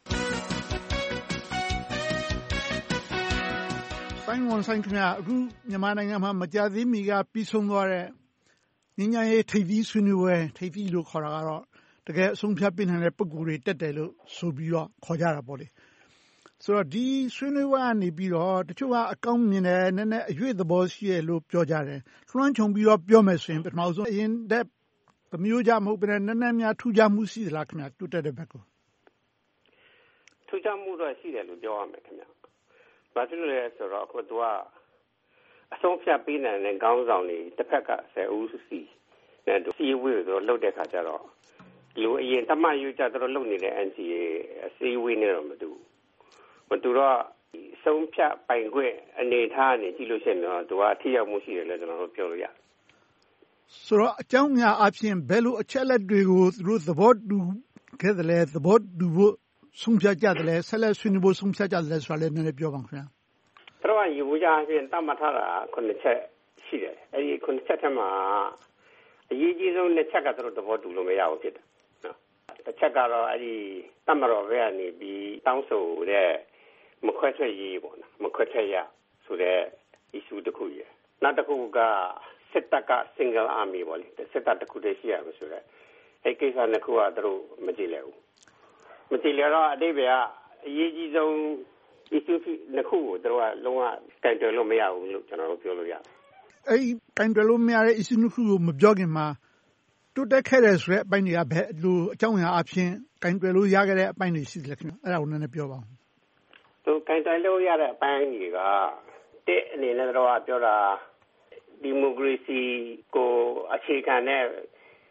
ဆိုင်ဝန်ဆိုင်ခင်ဗျာအခုမြန်မာနိုင်ငံမှာမကြာသေးမီကပြီးဆုံးသွားတဲ့ငြိမ်းချမ်းရေးထိပ်သီးဆွေးနွေးပွဲထိပ်သီးလို့ခေါ်တာကတော့တကယ်အဆုံးဖြတ်ပေးနိုင်တဲ့ပုံကိုယ်တွေတက်တယ်လို့ဆိုပြီးတော့ခေါ်ကြတာပေါ့လေဆိုတော့ဒီဆွေးနွေးပွဲကနေပြီးတော့တချို့ကအကောင်းမြင်တယ်နည်းနည်းအရွေ့သဘောရှိတယ်လို့ပြောကြတယ်လွှမ်းခြုံပြီးတော့ပြောမယ်ဆိုရင်ပထမဆုံးအရင်တဲ့မျိုးကြမဟုတ်ဘဲနည်းနည်းများထူးခြားမှုရှိသလားခင်ဗျာတိုးတက်တဲ့ဘက်ကိုထူးခြားမှုတော့ရှိတယ်လို့ပြောရမယ်ခင်ဗျာဘာဖြစ်လို့လဲဆိုတော့အခုသူကအဆုံးဖြတ်ပေးနိုင်တဲ့ခေါင်းဆောင်တွေတစ်ဖက်ကဆယ်ဦးစီနဲ့စီဝေးဆိုလှုပ်တဲ့ခါကျတော့လူအရင်တမယူကြတော့လှုပ်နေတဲ့ N G A အစီဝေးနေတော့မတူမတူတော့ဆုံးဖြတ်ပိုင်ခွင့်အနေထားနေကြည့်လို့ရှိရင်တော့သူကထိရောက်မှုရှိတယ်လို့ကျွန်တော်တို့ပြောလို့ရဆိုတော့အကြောင်းများအဖြစ်ဘယ်လိုအချက်လက်တွေကိုသူတို့သဘောတူခဲ့တယ်လဲသဘောတူဖို့ဆုံးဖြတ်ကြတယ်လဲဆက်လက်ဆွေးနွေးဖို့ဆုံးဖြတ်ကြတယ်လဲဆိုတာလည်းနည်းနည်းပြောပါခင်ဗျာ။တော့ရေဘူးကြအပြင်တတ်မှတ်ထားတာခုနှစ်ချက်ရှိတယ်။အဲဒီခုနှစ်ချက်ထဲမှာအရေးကြီးဆုံးနှစ်ချက်ကသူတို့သဘောတူလို့မရဘူးဖြစ်တယ်နော်။တစ်ချက်ကတော့အဲဒီတတ်မတော်ဘက်ကနေပြီးတောင်းဆိုတဲ့မခွဲထွက်ရေးပေါ့နော်။မခွဲထွက်ရဆိုတဲ့ issue တစ်ခုရယ်။နောက်တစ်ခုကစစ်တပ်က single army ပေါ့လေ။စစ်တပ်တစ်ခုတည်းရှိရမှာဆိုတော့အဲဒီကိစ္စနှစ်ခုကသူတို့မကြည့်လဲဘူး။မကြည့်လဲတော့အတိတ်ကအရေးကြီးဆုံး issue နှစ်ခုကိုတို့ကလုံးဝကင်တွယ်လို့မရဘူးလို့ကျွန်တော်တို့ပြောလို့ရတယ်။အဲဒီကင်တွယ်လို့မရတဲ့ issue နှစ်ခုကိုမပြောခင်မှာတိုးတက်ခဲ့တဲ့ဆိုတဲ့အပိုင်းတွေကဘယ်လိုအကြောင်းအရာအဖြစ်ကင်တွယ်လို့ရခဲ့တဲ့အပိုင်းတွေရှိတယ်ခင်ဗျ။အဲ့ဒါကိုနည်းနည်းပြောပါဦး။သူကင်တွယ်လို့ရတဲ့အပိုင်းတွေကတဲ့အနေနဲ့တော့ပြောတာဒီမိုကရေစီကိုအခြေခံတဲ့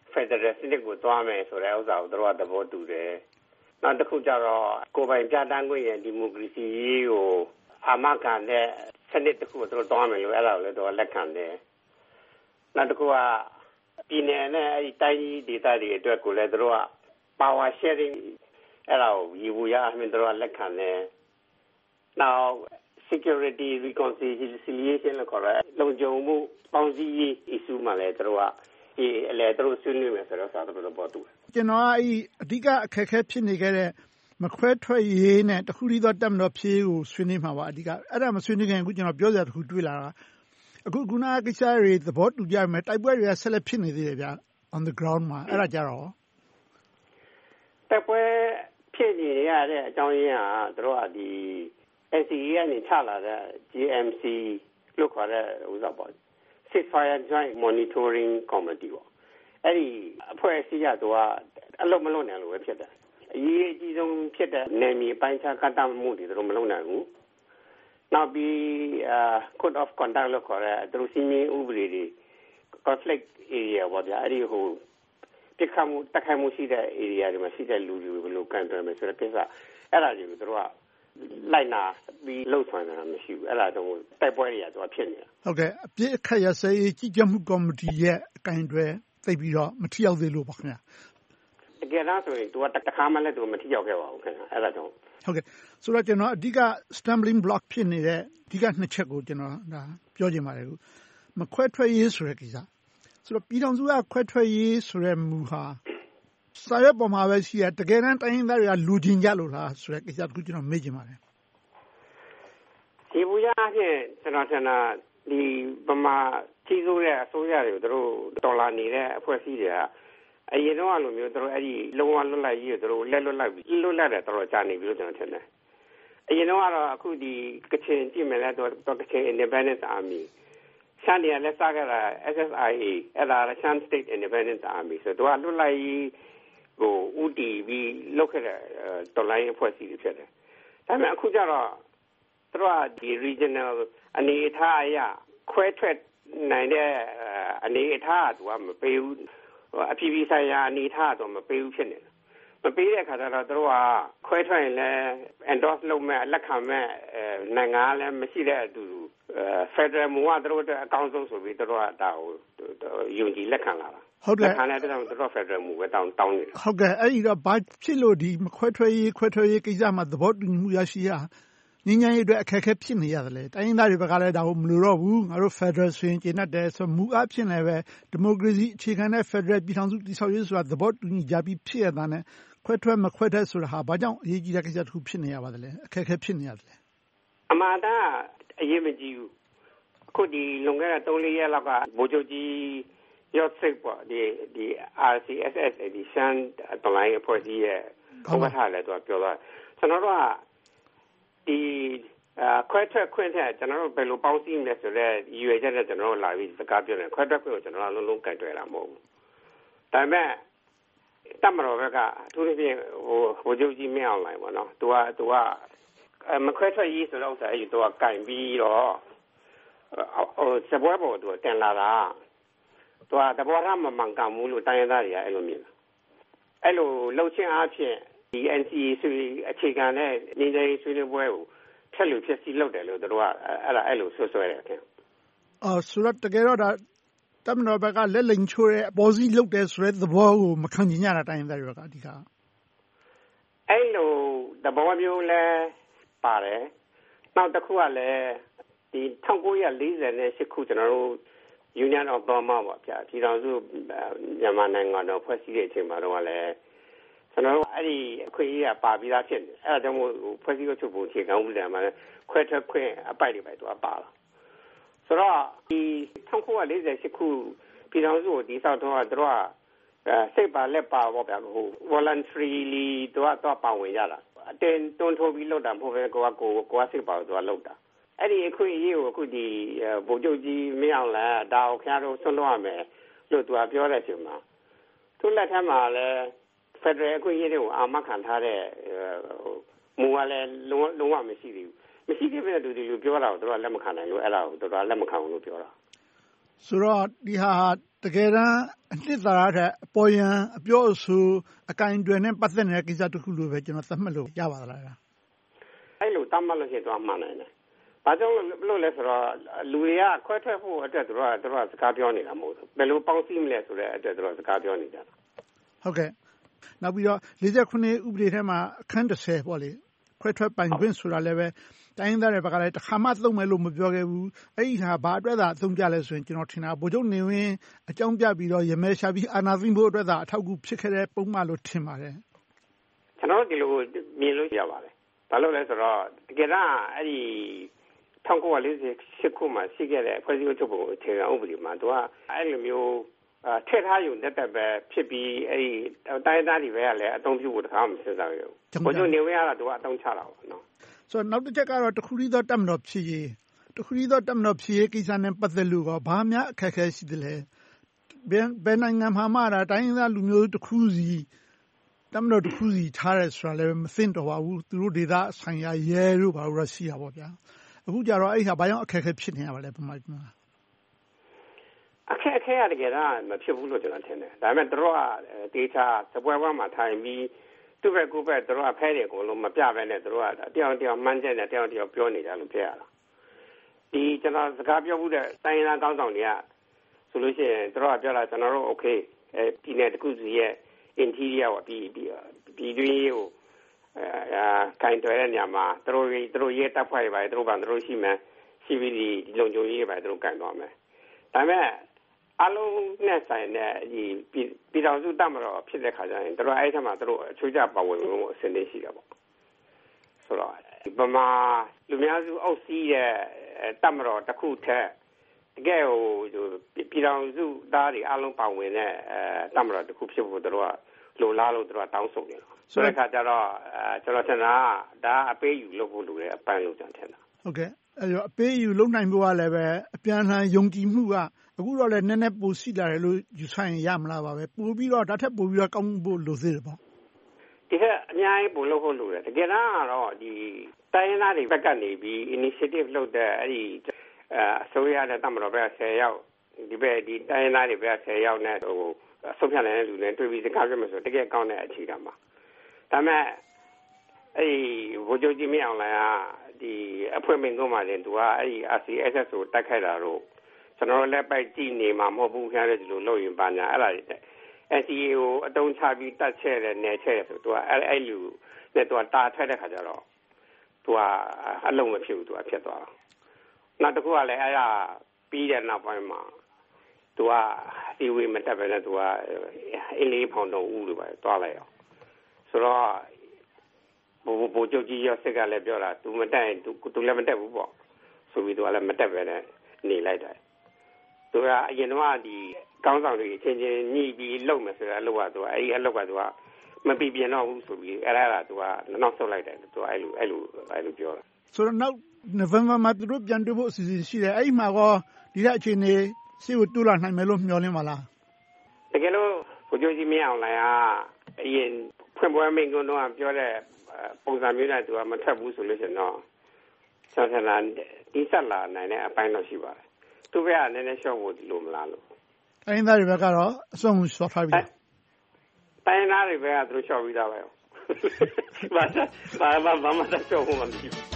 Federal စနစ်ကိုသွားမယ်ဆိုတဲ့ဥစ္စာကိုတို့ကသဘောတူတယ်နောက်တစ်ခုကျတော့ကိုယ်ပိုင်ပြဋ္ဌာန်းခွင့်ရဲ့ဒီမိုကရေစီရေးကိုအာမခံတဲ့စနစ်တစ်ခုကိုတို့သွားမယ်လို့အဲ့ဒါကိုလည်းတို့လက်ခံတယ်နောက်တစ်ခုကပြည်နယ်နဲ့အဲ့ဒီတိုင်းဒေသတွေအတွက်ကိုလည်းတို့က power sharing အဲ့ဒါကိုယူရအမှန်တို့လက်ခံတယ်နောက် security reconciliation လို့ခေါ်တဲ့လုံခြုံမှုပေါင်းစည်းရေး issue မှာလည်းတို့ကဒီအလဲတို့ဆွေးနွေးမယ်ဆိုတော့စာတို့ပေါ်တူကျွန်တော်ကအဲ့အဓိကအခက်အခဲဖြစ်နေခဲ့တဲ့မခွဲထွက်ရေးနဲ့တခုတည်းသောတက်မတော်ဖြေးကိုဆွေးနွေးမှာပါအဓိကအဲ့ဒါမဆွေးနွေးခင်အခုကျွန်တော်ပြောစရာတခုတွေ့လာတာအခုခုနကကိစ္စတွေသဘောတူကြမယ်တိုက်ပွဲတွေကဆက်လက်ဖြစ်နေသေးတယ်ဗျ on the ground မှာအဲ့ဒါကြတော့တိုက်ပွဲဖြစ်နေရတဲ့အကြောင်းရင်းကတို့ကဒီ N C A ကနေချလာတဲ့ G M C လို့ခေါ်တဲ့ဥစ္စာပေါ့ Ceasefire Joint Monitoring Committee ပေါ့အဲ့ဒီအဖွဲ့အစည်းကတော့အလုံးမလုံးနိုင်လို့ပဲဖြစ်တယ်အရေးအကြီးဆုံးဖြစ်တဲ့နယ်မြေပိုင်းခြားကန့်သတ်မှုတွေတို့မလုံးနိုင်ဘူးနောက်ပြီး Code of Conduct လို့ခေါ်တဲ့သူစီမင်းဥပဒေတွေ conflict area ပေါ့ဗျာအဲ့ဒီဟိုပြခမှုတက်ခိုင်မှုရှိတဲ့ area တွေမှာရှိတဲ့လူတွေဘယ်လိုကန်တယ်မယ်ဆိုတဲ့ကိစ္စအဲ့ဒါတွေကိုတို့ကလိုက်နာပြီးလှုပ်ဆောင်နေတာမရှိဘူးအဲ့ဒါတော့တိုက်ပွဲတွေကတော့ဖြစ်နေတာဟုတ်ကဲ့အပြစ်အခက်ရစဲကြီးကြပ်မှုကော်မတီရဲ့အကင်တွေသိပြီးတော့မထီရောက်သေးလို့ပါခင်ဗျာတကယ်တော့ဆိုရင်သူကတခါမှလည်းသူမထီရောက်ခဲ့ပါဘူးခင်ဗျာအဲ့ဒါတော့ဟုတ်ကဲ့ဆိုတော့ကျွန်တော်အဓိက stumbling block ဖြစ်နေတဲ့အဓိကနှစ်ချက်ကိုကျွန်တော်ဒါပြောချင်ပါတယ်ခုမခွဲထွက်ရေးဆိုတဲ့ကိစ္စဆိုတော့ပြည်ထောင်စုကခွဲထွက်ရေးဆိုတဲ့မူဟာစာရွက်ပေါ်မှာပဲရှိရတကယ်တမ်းတိုင်းရင်းသားတွေကလူချင်းကြလို့လားဆိုတဲ့ကိစ္စတခုကျွန်တော်မေးချင်ပါတယ်ဒီဘူရအဖြစ်ကျွန်တော်ထင်တာဒီဗမာကြီးစိုးတဲ့အစိုးရတွေကိုတို့တော်လာနေတဲ့အဖွဲ့အစည်းတွေကအရင်တော့အလိုမျိုးတို့အဲ့ဒီလုံးဝလွတ်လပ်ရေးကိုတို့လက်လွတ်လိုက်ပြီးလွတ်လပ်တယ်တော်တော်ကြာနေပြီလို့ကျွန်တော်ထင်တယ်အရင်တော့ကတော့အခုဒီကချင်ကြည့်မယ်လဲတော့ကချင် Independence Army ရှမ်းပြည်လက်စားကြတာ S S I A အဲ့ဒါ Shan State Independence Army ဆိုတော့လွတ်လပ်ရေးကိုဦးတည်ပြီးလုပ်ခဲ့တဲ့တော်လိုင်းအဖွဲ့အစည်းတွေဖြစ်တယ်ဒါပေမဲ့အခုကျတော့သူကဒီ regional အနေအထားအရခွဲထွက်နိုင်တဲ့အနေအထားကသူကမပေးဘူးအပြည်ပြည်ဆိုင်ရာအနေအထားတော့မပေးဘူးဖြစ်နေတယ်မပေးတဲ့အခါကျတော့သူကခွဲထွက်ရင်လည်း endorse လုပ်မဲ့လက်ခံမဲ့နိုင်ငံလည်းမရှိတဲ့အတူ Federal မူကသူတို့အကောင်းဆုံးဆိုပြီးသူတို့ကဒါကိုယုံကြည်လက်ခံလာတာဟုတ်ကဲ့ခါနဲ့တော့သူတို့ Federal မူပဲတောင်းတောင်းနေတာဟုတ်ကဲ့အဲ့ဒီတော့ဘာဖြစ်လို့ဒီမခွဲထွက်ရေးခွဲထွက်ရေးကိစ္စမှာသဘောတူညီမှုရရှိရငင်းငင်းရေးအတွက်အခက်အခဲဖြစ်နေရတယ်လေတိုင်းရင်းသားတွေဘက်ကလည်းဒါကိုမလိုတော့ဘူးငါတို့ Federal ဆိုရင်ကျင့်တတ်တယ်ဆိုမူအဖြစ်လည်းပဲဒီမိုကရေစီအခြေခံတဲ့ Federal ပြည်ထောင်စုတည်ဆောက်ရေးဆိုတာသဘောတူညီကြပြီးဖြစ်ရတာနဲ့ခွဲထွက်မခွဲထွက်ဆိုတာဟာဘာကြောင့်အရေးကြီးတဲ့ကိစ္စတစ်ခုဖြစ်နေရပါသလဲအခက်အခဲဖြစ်နေရတယ်လေအမှန်တရားအရေးမကြီးဘူးအခုဒီလွန်ခဲ့တဲ့ သုံးလေး ရက်လောက်ကဗိုလ်ချုပ်ကြီးရော့စစ်ပေါ့ဒီဒီ R C S S ဒီရှမ်းတော်လိုင်းအဖွဲ့အစည်းရဲ့ဥက္ကဋ္ဌလည်းသူကပြောသွားကျွန်တော်တို့ကဒီခွဲထွက်ခွင့်တဲ့ကျွန်တော်တို့ဘယ်လိုပေါင်းစည်းမလဲဆိုတော့ရည်ရွယ်ချက်နဲ့ကျွန်တော်တို့လာပြီးစကားပြောတယ်ခွဲထွက်ခွင့်ကိုကျွန်တော်တို့လုံးလုံးကြိုက်တွေ့လာမဟုတ်ဘူးဒါပေမဲ့တမတော်ဘက်ကအထူးသဖြင့်ဟိုဟိုချုပ်ကြီးမင်းအောင်လိုင်းပေါ့နော်သူကသူကမခွဲထွက်ရေးဆိုတော့ဥစ္စာအဲ့ဒီသူကကင်ပြီးတော့ဟိုစပွဲပေါ်သူတင်လာတာသူကတဘောထားမမှန်ကန်ဘူးလို့တိုင်းရင်းသားတွေကအဲ့လိုမြင်တယ်အဲ့လိုလှုပ်ချင်းအားဖြင့်ဒီ N C A ဆိုအခြေခံတဲ့ညီတွေဆွေးနွေးပွဲကိုထက်လို့ဖြစ်စီလုပ်တယ်လို့တို့ကအဲ့ဒါအဲ့လိုဆွဆွဲတယ်ခင်အော်ဆိုတော့တကယ်တော့ဒါတမတော်ဘက်ကလက်လိမ်ချိုးတဲ့အပေါ်စီးလုပ်တယ်ဆိုတဲ့သဘောကိုမခံကျင်ကြတာတိုင်းသားတွေကအဓိကအဲ့လိုသဘောမျိုးလဲပါတယ်နောက်တစ်ခုကလည်းဒီ၁၉၄၈ခုကျွန်တော်တို့ Union of Burma ပေါ့ဗျာပြည်ထောင်စုမြန်မာနိုင်ငံတော်ဖွဲ့စည်းတဲ့အချိန်မှာတော့လည်းကျွန်တော်တို့အဲ့ဒီအခွင့်အရေးကပါပြီးသားဖြစ်နေအဲ့ဒါကြောင့်မို့ဖွဲ့စည်းချုပ်ပုံအခြေခံဥပဒေမှာခွဲထွက်ခွင့်အပိုက်တွေပဲသူကပါလာဆိုတော့ဒီ၁၉၄၈ခုပြည်ထောင်စုကိုဒီဆောက်တော့သူတို့ကစိတ်ပါလက်ပါပေါ့ဗျာဟို voluntarily သူကတော့ပါဝင်ရတာအတင်းတွန်းထိုးပြီးလုပ်တာမဟုတ်ပဲကိုကကိုကိုကစိတ်ပါသူကလုပ်တာအဲ့ဒီအခွင့်အရေးကိုအခုဒီဗိုလ်ချုပ်ကြီးမင်းအောင်လှိုင်ဒါကိုခင်ဗျားတို့ဆွန့်လွှတ်ရမယ်လို့သူကပြောတဲ့အချိန်မှာသူ့လက်ထက်မှာလည်း Federal အခွင့်အရေးတွေကိုအာမခံထားတဲ့မူကလည်းလုံးလုံးဝမရှိသေးဘူးမရှိသေးတဲ့သူတွေလူပြောတာကိုသူကလက်မခံနိုင်လို့အဲ့ဒါကိုသူကလက်မခံဘူးလို့ပြောတာဆိုတော့ဒီဟာတကယ်တမ်းအနှစ်သာရတဲ့အပေါ်ယံအပြောအဆိုအကင်တွေနဲ့ပတ်သက်နေတဲ့ကိစ္စတစ်ခုလို့ပဲကျွန်တော်သတ်မှတ်လို့ရပါသလားအဲ့လိုတတ်မှတ်လို့ရှိတော့မှန်တယ်။ဘာကြောင့်လို့လဲဆိုတော့လူတွေကခွဲထွက်ဖို့အတွက်သူတို့ကသူတို့ကစကားပြောနေတာမဟုတ်ဘူး။ဘယ်လိုပေါင်းစည်းမလဲဆိုတဲ့အတွက်သူတို့စကားပြောနေကြတာ။ဟုတ်ကဲ့။နောက်ပြီးတော့၄ခုနှစ်ဥပဒေထဲမှာအခန်း၁၀ပေါ့လေခွဲထွက်ပိုင်ခွင့်ဆိုတာလည်းပဲတိုင်းရင်းသားတွေဘက်ကလည်းတစ်ခါမှသုံးမယ်လို့မပြောခဲ့ဘူး။အဲ့ဒီဟာဘာအတွက်သာအသုံးကျလဲဆိုရင်ကျွန်တော်ထင်တာဗိုလ်ချုပ်နေဝင်းအကြောင်းပြပြီးတော့ရမဲရှာပြီးအာဏာသိမ်းဖို့အတွက်သာအထောက်အကူဖြစ်ခဲ့တဲ့ပုံမှန်လို့ထင်ပါတယ်။ကျွန်တော်ဒီလိုမြင်လို့ရပါတယ်။ဘာလို့လဲဆိုတော့တကယ်တော့အဲ့ဒီ၁၉၄၈ခုမှာရှိခဲ့တဲ့ဖွဲ့စည်းအုပ်ချုပ်ပုံအခြေခံဥပဒေမှာသူကအဲ့လိုမျိုးထည့်ထားယူတဲ့တက်ပဲဖြစ်ပြီးအဲ့ဒီတိုင်းသားတွေပဲကလည်းအသုံးပြုဖို့တခါမှမစဉ်းစားရဘူး။ဘိုလ်ချုပ်နေဝင်းကတော့သူကအသုံးချတာပေါ့နော်။ဆိုတော့နောက်တစ်ချက်ကတော့တခုရီသောတက်မတော်ဖြစ်ရေးတခုရီသောတက်မတော်ဖြစ်ရေးကိစ္စနဲ့ပတ်သက်လို့ဘာများအခက်အခဲရှိသလဲ။ဘယ်ဘယ်နိုင်ငံမှာမှတိုင်းရင်းသားလူမျိုးတစ်ခုစီတက်မတော်တစ်ခုစီထားရဲဆိုတာလည်းမသိတော့ပါဘူး။သူတို့ဒေသဆိုင်ရာရဲတို့ဘာလို့ရရှိရပါဗျာ။အခုကြတော့အဲ့ဟာဘာကြောင့်အခက်အခဲဖြစ်နေရပါလဲပမာကြီးမှာအခက်အခဲရတကယ်တော့မဖြစ်ဘူးလို့ကျွန်တော်ထင်တယ်ဒါပေမဲ့တို့ကဒေတာစပွဲဝါမှာထိုင်ပြီးသူ့ဘက်ကိုဘက်တို့ကဖဲတယ်ကိုလုံးမပြဘဲနဲ့တို့ကတယောက်တယောက်မှန်းချက်နဲ့တယောက်တယောက်ပြောနေကြလို့ဖြစ်ရတာဒီကျွန်တော်စကားပြောမှုတဲ့တိုင်းသားကောင်းဆောင်တွေကဆိုလို့ရှိရင်တို့ကပြောတာကျွန်တော်တို့โอเคအဲဒီနေ့တခုစီရဲ့ interior ကိုပြီးပြီးပြီးတွင်းကိုအဲခိုင်တွယ်တဲ့ညမှာတို့တို့ရေးတပ်ဖွဲ့တွေပါတို့ဘာတို့ရှိမယ်စီဗီဒီလုံခြုံရေးပါတို့ကန်သွားမယ်ဒါပေမဲ့အလုံးနဲ့ဆိုင်တဲ့ဒီပြည်တော်စုတက်မတော်ဖြစ်တဲ့ခါကျရင်တို့အဲ့ထက်မှာတို့အချိုးကျပါဝင်မှုအစင်းလေးရှိတာပေါ့ဆိုတော့ဗမာလူများစုအုပ်စီးတဲ့တက်မတော်တစ်ခုထက်တကယ်ဟိုပြည်တော်စုသားတွေအလုံးပါဝင်တဲ့အဲတက်မတော်တစ်ခုဖြစ်ဖို့တို့ကလိုလားလို့တို့ကတောင်းဆိုနေတယ်ဆိုတဲ့ခါကျတော့အဲကျွန်တော်ထင်တာဒါအပေးယူလုပ်ဖို့လိုတယ်အပန်းလို့ကျွန်တော်ထင်တာဟုတ်ကဲ့အဲ့တော့အပေးယူလုပ်နိုင်ဖို့ကလည်းပဲအပြန်အလှန်ယုံကြည်မှုကအခုတော့လည်းနည်းနည်းပိုရှိလာတယ်လို့ယူဆရင်ရမလားပါပဲပို့ပြီးတော့ဒါထက်ပို့ပြီးတော့ကောင်းဖို့လိုသေးတယ်ပေါ့ဒီကအများကြီးပို့လို့ဖို့လိုတယ်တကယ်တော့ဒီတိုင်းရင်းသားတွေဘက်ကနေပြီး initiative လုပ်တဲ့အဲ့ဒီအစိုးရနဲ့တမတော်ဘက်ဆယ်ယောက်ဒီဘက်ဒီတိုင်းရင်းသားတွေဘက်ဆယ်ယောက်နဲ့ဟိုအဆုံးဖြတ်နိုင်တဲ့လူတွေတွေ့ပြီးစကားပြောမှဆိုတကယ်ကောင်းတဲ့အခြေခံပါဒါမဲ့အဲ့ဒီဗိုလ်ချုပ်ကြီးမင်းအောင်လှိုင်ကဒီအဖွဲ့မင်းတို့မှလည်းသူကအဲ့ဒီ R C S S ကိုတက်ခိုက်တာတော့ကျွန်တော်လည်းပိုက်ကြည့်နေမှာမဟုတ်ဘူးခင်ဗျားတို့ဒီလိုလုပ်ရင်ပါညာအဲ့ဒါတွေ N C A ကိုအတုံးချပြီးတတ်ချဲ့တယ်နယ်ချဲ့တယ်ဆိုသူကအဲ့အဲ့လူနဲ့သူကတာထွက်တဲ့ခါကျတော့သူကအလုံးမဖြစ်ဘူးသူကဖြစ်သွားတာနောက်တစ်ခုကလည်းအဲ့ဒါပြီးတဲ့နောက်ပိုင်းမှာသူကဒီဝေးမတက်ပဲနဲ့သူကအင်းလေးဖောင်တော်ဦးလိုပဲတွားလိုက်အောင်ဆိုတော့ဘိုးဘိုးချုပ်ကြီးရစစ်ကလည်းပြောတာသူမတက်ရင်သူသူလည်းမတက်ဘူးပေါ့ဆိုပြီးသူကလည်းမတက်ပဲနဲ့နေလိုက်တယ်သူကအရင်တော့ဒီကောင်းဆောင်တွေအချင်းချင်းညှိပြီးလုပ်မယ်ဆိုတဲ့အလုပ်ကသူကအဲ့ဒီအလုပ်ကသူကမပြပြတော့ဘူးဆိုပြီးအဲ့ဒါကသူကနောက်ဆုတ်လိုက်တယ်သူအဲ့လိုအဲ့လိုအဲ့လိုပြောတာဆိုတော့နောက် November မှာသူတို့ပြန်တွေ့ဖို့အစီအစဉ်ရှိတယ်အဲ့ဒီမှာကောဒီလက်အခြေအနေရှေ့ကိုတူလာနိုင်မယ်လို့မျှော်လင့်ပါလားတကယ်လို့ဘုရားကြီးမင်းအောင်လှိုင်ကအရင်ဖွင့်ပွဲမိန့်ခွန်းတော့ပြောတဲ့ပုံစံမျိုးနဲ့သူကမထပ်ဘူးဆိုလို့ရှိရင်တော့ဆန္ဒနာဒီဆက်လာနိုင်တဲ့အပိုင်းတော့ရှိပါတယ်သူပဲကနည်းနည်းရှော့ဖို့ဒီလိုမလားလို့တိုင်းသားတွေဘက်ကတော့အဆုံးရှော့ထားပြီတိုင်းသားတွေဘက်ကသူရှော့ပြီးသားပဲဘာဘာဘာဘာမှရှော့ဖို့မရှိဘူး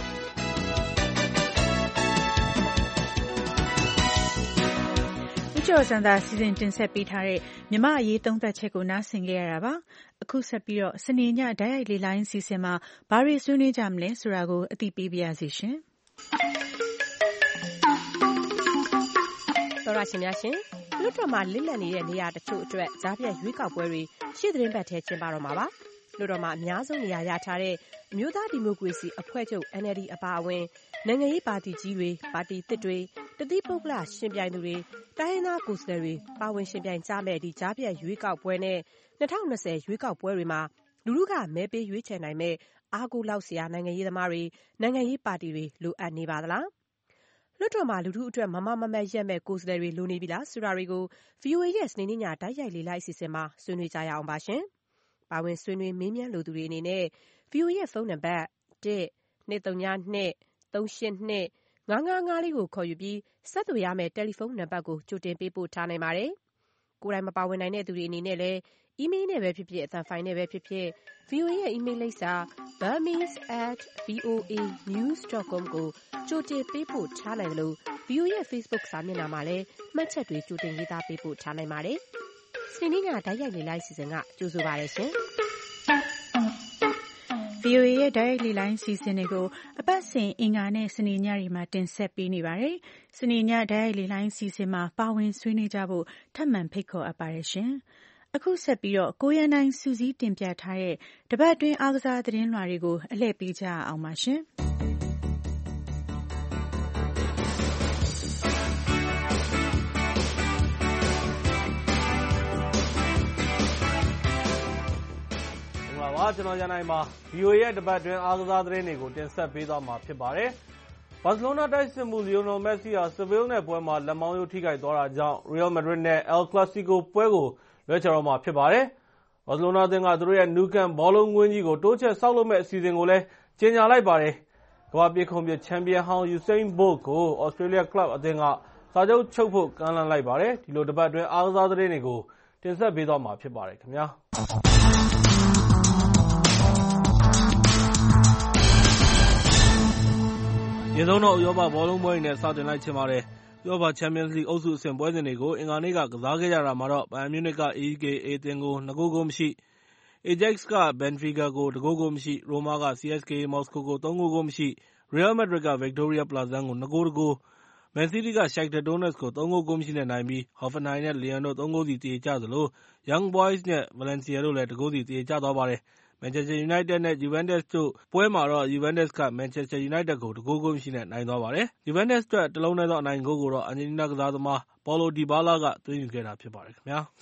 ကျော်စံသာစီစဉ်တင်ဆက်ပေးထားတဲ့မြမအရေးသုံးသပ်ချက်ကိုနားဆင်ကြရတာပါအခုဆက်ပြီးတော့စနေညဓာတ်ရိုက်လေလိုင်းစီစဉ်မှာဘာတွေဆွေးနွေးကြမလဲဆိုတာကိုအသိပေးပါရစေရှင်တော်ရရှင်များရှင်လွှတ်တော်မှာလစ်လပ်နေတဲ့နေရာတချို့အတွက်ကြားပြတ်ရွေးကောက်ပွဲတွေရှေ့သတင်းပတ်ထဲကျင်းပတော့မှာပါလွှတ်တော်မှာအများဆုံးနေရာရထားတဲ့အမျိုးသားဒီမိုကရေစီအဖွဲ့ချုပ် N L D အပါအဝင်နိုင်ငံရေးပါတီကြီးတွေပါတီသစ်တွေတတိပုဂ္ဂလရှင်ပြိုင်သူတွေတိုင်းရင်းသားကိုယ်စားလှယ်တွေပါဝင်ရှင်ပြိုင်ကြမဲ့ဒီကြားပြတ်ရွေးကောက်ပွဲနဲ့၂၀၂၀ရွေးကောက်ပွဲတွေမှာလူလူကမဲပေးရွေးချယ်နိုင်မဲ့အားကိုးလောက်စရာနိုင်ငံရေးသမားတွေနိုင်ငံရေးပါတီတွေလိုအပ်နေပါသလားလွှတ်တော်မှာလူထုအတွက်မမမမတ်ရက်မဲ့ကိုယ်စားလှယ်တွေလိုနေပြီလားဆိုတာတွေကို V O A ရဲ့စနေနေ့ညဓာတ်ရိုက်လေလိုက်အစီအစဉ်မှာဆွေးနွေးကြရအောင်ပါရှင်ပါဝင်ဆွေးနွေးမေးမြန်းလိုသူတွေအနေနဲ့ V O A ရဲ့ဖုန်းနံပါတ် ၁ ၂၃၂ ၃၈၂ငါးငါးငါးလေးကိုခေါ်ယူပြီးဆက်သွယ်ရမယ့်တယ်လီဖုန်းနံပါတ်ကိုကြိုတင်ပေးပို့ထားနိုင်ပါတယ်။ကိုယ်တိုင်မပါဝင်နိုင်တဲ့သူတွေအနေနဲ့လည်းအီးမေးလ်နဲ့ပဲဖြစ်ဖြစ်အသံဖိုင်နဲ့ပဲဖြစ်ဖြစ် ဗီအိုအေ ရဲ့အီးမေးလ်လိပ်စာ burmese at voa news dot com ကိုကြိုတင်ပေးပို့ထားနိုင်တယ်လို့ ဗီအိုအေ ရဲ့ Facebook စာမျက်နှာမှာလည်းမှတ်ချက်တွေကြိုတင်ရေးသားပေးပို့ထားနိုင်ပါတယ်။စနေနေ့ညဓာတ်ရိုက်လေ့လာစီစဉ်ကကြိုဆိုပါရရှင်။ဗီအိုအေ ရဲ့ဓာတ်ရိုက်လေ့လာစီစဉ်တွေကိုအပတ်စဉ်အင်္ဂါနဲ့စနေညတွေမှာတင်ဆက်ပေးနေပါတယ်။စနေညဓာတ်ရိုက်လေ့လာစီစဉ်မှာပါဝင်ဆွေးနွေးကြဖို့ထပ်မံဖိတ်ခေါ်အပ်ပါတယ်ရှင်။အခုဆက်ပြီးတော့ကိုရန်နိုင်စူးစီးတင်ပြထားတဲ့တပတ်အတွင်းအားကစားသတင်းလွှာတွေကိုအလှည့်ပေးကြအောင်ပါရှင်။ပါကျွန်တော်ရန်နိုင်ပါ ဗီအိုအေ ရဲ့တပတ်တွင်အားကစားသတင်းတွေကိုတင်ဆက်ပေးသွားမှာဖြစ်ပါတယ်။ဘာစီလိုနာတိုက်စစ်မှုလီယိုနယ်မက်ဆီဟာဆီဗီးနဲ့ပွဲမှာလက်မောင်းရိုးထိခိုက်သွားတာကြောင့်ရီယယ်မက်ဒရစ်နဲ့အယ်ကလပ်စီကိုပွဲကိုလွှဲချတော့မှာဖြစ်ပါတယ်။ဘာစီလိုနာအသင်းကသူတို့ရဲ့နူကန်ဘောလုံးကွင်းကြီးကိုတိုးချဲ့ဆောက်လုပ်မဲ့အစီအစဉ်ကိုလည်းကြေညာလိုက်ပါတယ်။ကမ္ဘာပြေခုံပြချန်ပီယံဟောင်းယူစိန်ဘို့ကိုဩစတြေးလျကလပ်အသင်းကစာချုပ်ချုပ်ဖို့ကမ်းလှမ်းလိုက်ပါတယ်။ဒီလိုတပတ်တွင်အားကစားသတင်းတွေကိုတင်ဆက်ပေးသွားမှာဖြစ်ပါတယ်ခင်ဗျာ။ဒီဆုံးတော့ဥရောပဘောလုံးပွဲတွေနဲ့စတင်လိုက်ချင်ပါတယ်။ဥရောပချန်ပီယံစ်လိဂ်အုပ်စုအဆင့်ပွဲစဉ်တွေကိုအင်္ဂါနေ့ကကစားခဲ့ကြတာမှာတော့ဘိုင်ယန်မြူးနစ်က အေ ကအေ အသင်းကိုနှစ်ဂိုးဂိုးမရှိ၊ အေဂျက်စ်ကဘန်ဖီကာကိုတစ်ဂိုးဂိုးမရှိ၊ ရိုမာက စီ အက်စ် ကေ အေ မော်စကိုကိုသုံးဂိုးဂိုးမရှိ၊ ရီယယ်မက်ဒရစ်ကဗစ်တိုးရီးယားပလာဇန်းကိုနှစ်ဂိုးတစ်ဂိုး၊ မန်စီးတီးကရှိုက်တာဒိုနက်စ်ကိုသုံးဂိုးဂိုးမရှိနဲ့နိုင်ပြီးဟော်ဖန်ဟိုင်နဲ့လီယန်တို့သုံးဂိုးစီသရေကျသလိုယန်းဘွိုင်းစ်နဲ့ဗလန်စီယာတို့လည်းတစ်ဂိုးစီသရေကျသွားပါတယ်။မန်ချက်စတာယူနိုက်တက်နဲ့ယူဗန်တက်စ်တို့ပွဲမှာတော့ယူဗန်တက်စ်ကမန်ချက်စတာယူနိုက်တက်ကိုတစ်ဂိုးဂိုးမရှိနဲ့နိုင်သွားပါတယ်။ယူဗန်တက်စ်အတွက်တစ်လုံးတည်းသောအနိုင်ဂိုးကိုတော့အန်ဂျယ်လီနာကစားသမားပေါလိုဒီဘာလာကသွင်းယူခဲ့တာဖြစ်ပါတယ်ခင်ဗျာ။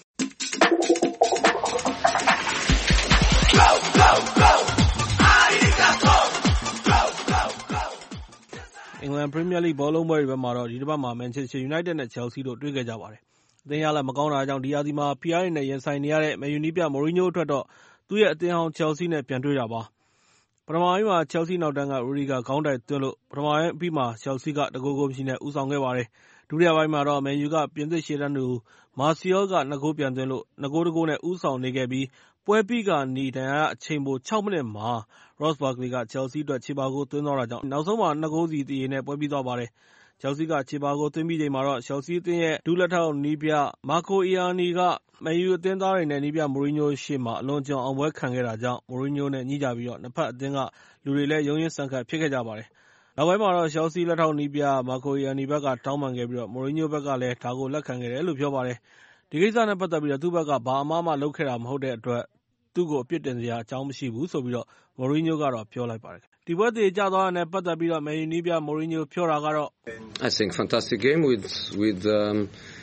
အင်္ဂလန်ပရီးမီးယားလိဂ်ဘောလုံးပွဲတွေဘက်မှာတော့ဒီတစ်ပတ်မှာမန်ချက်စတာယူနိုက်တက်နဲ့ချယ်လ်ဆီတို့တွေ့ခဲ့ကြပါတယ်။အသင်းရလဒ်မကောင်းတာကြောင့်ဒီရာသီမှာဖိအားတွေနဲ့ရင်ဆိုင်နေရတဲ့မန်ယူနည်းပြမော်ရီညိုအတွက်တော့သူ့ရဲ့အသင်းဟောင်းချယ်လ်ဆီနဲ့ပြန်တွေ့တာပါ။ပထမပိုင်းမှာချယ်လ်ဆီနောက်တန်းကရူဒီဂါခေါင်းတိုက်သွင်းလို့ပထမပိုင်းအပြီးမှာချယ်လ်ဆီကတစ်ဂိုးဂိုးမရှိနဲ့ဦးဆောင်ခဲ့ပါတယ်။ဒုတိယပိုင်းမှာတော့မန်ယူကပြင်သစ်ရှေ့တန်းသူမာစီယောကနှစ်ဂိုးပြန်သွင်းလို့နှစ်ဂိုးတစ်ဂိုးနဲ့ဦးဆောင်နေခဲ့ပြီးပွဲပြီးကာနီဒဏ်ရာရအချိန်ပိုခြောက်မိနစ်မှာရော့စ်ဘာဂလီကချယ်လ်ဆီအတွက်ခြေပါဂိုးသွင်းသွားတာကြောင့်နောက်ဆုံးမှာနှစ်ဂိုးစီသရေနဲ့ပွဲပြီးသွားပါတယ်။ချယ်လ်ဆီကခြေပါဂိုးသွင်းပြီးချိန်မှာတော့ချယ်လ်ဆီအသင်းရဲ့ဒုလက်ထောက်နည်းပြမာကိုအီယာနီကမန်ယူအသင်းသားတွေနဲ့နည်းပြမော်ရီညိုရှေ့မှာအလွန်အကျွံအောင်ပွဲခံခဲ့တာကြောင့်မော်ရီညိုနဲ့ညှိကြပြီးတော့နှစ်ဖက်အသင်းကလူတွေလည်းရုန်းရင်းဆန်ခတ်ဖြစ်ခဲ့ကြပါတယ်။နောက်ပိုင်းမှာတော့ချယ်လ်ဆီလက်ထောက်နည်းပြမာကိုအီယာနီဘက်ကတောင်းပန်ခဲ့ပြီးတော့မော်ရီညိုဘက်ကလည်းဒါကိုလက်ခံခဲ့တယ်လို့ပြောပါတယ်။ဒီကိစ္စနဲ့ပတ်သက်ပြီးတော့သူ့ဘက်ကဘာအမှားမှလုပ်ခဲ့တာမဟုတ်တဲ့အတွက်သူ့ကိုအပြစ်တင်စရာအကြောင်းမရှိဘူးဆိုပြီးတော့မော်ရီညိုကတော့ပြောလိုက်ပါတယ်။ဒီပွဲသရေကျသွားတာနဲ့ပတ်သက်ပြီးတော့မန်ယူနည်းပြမော်ရီညိုပြောတာကတော့ I think fantastic game with with um,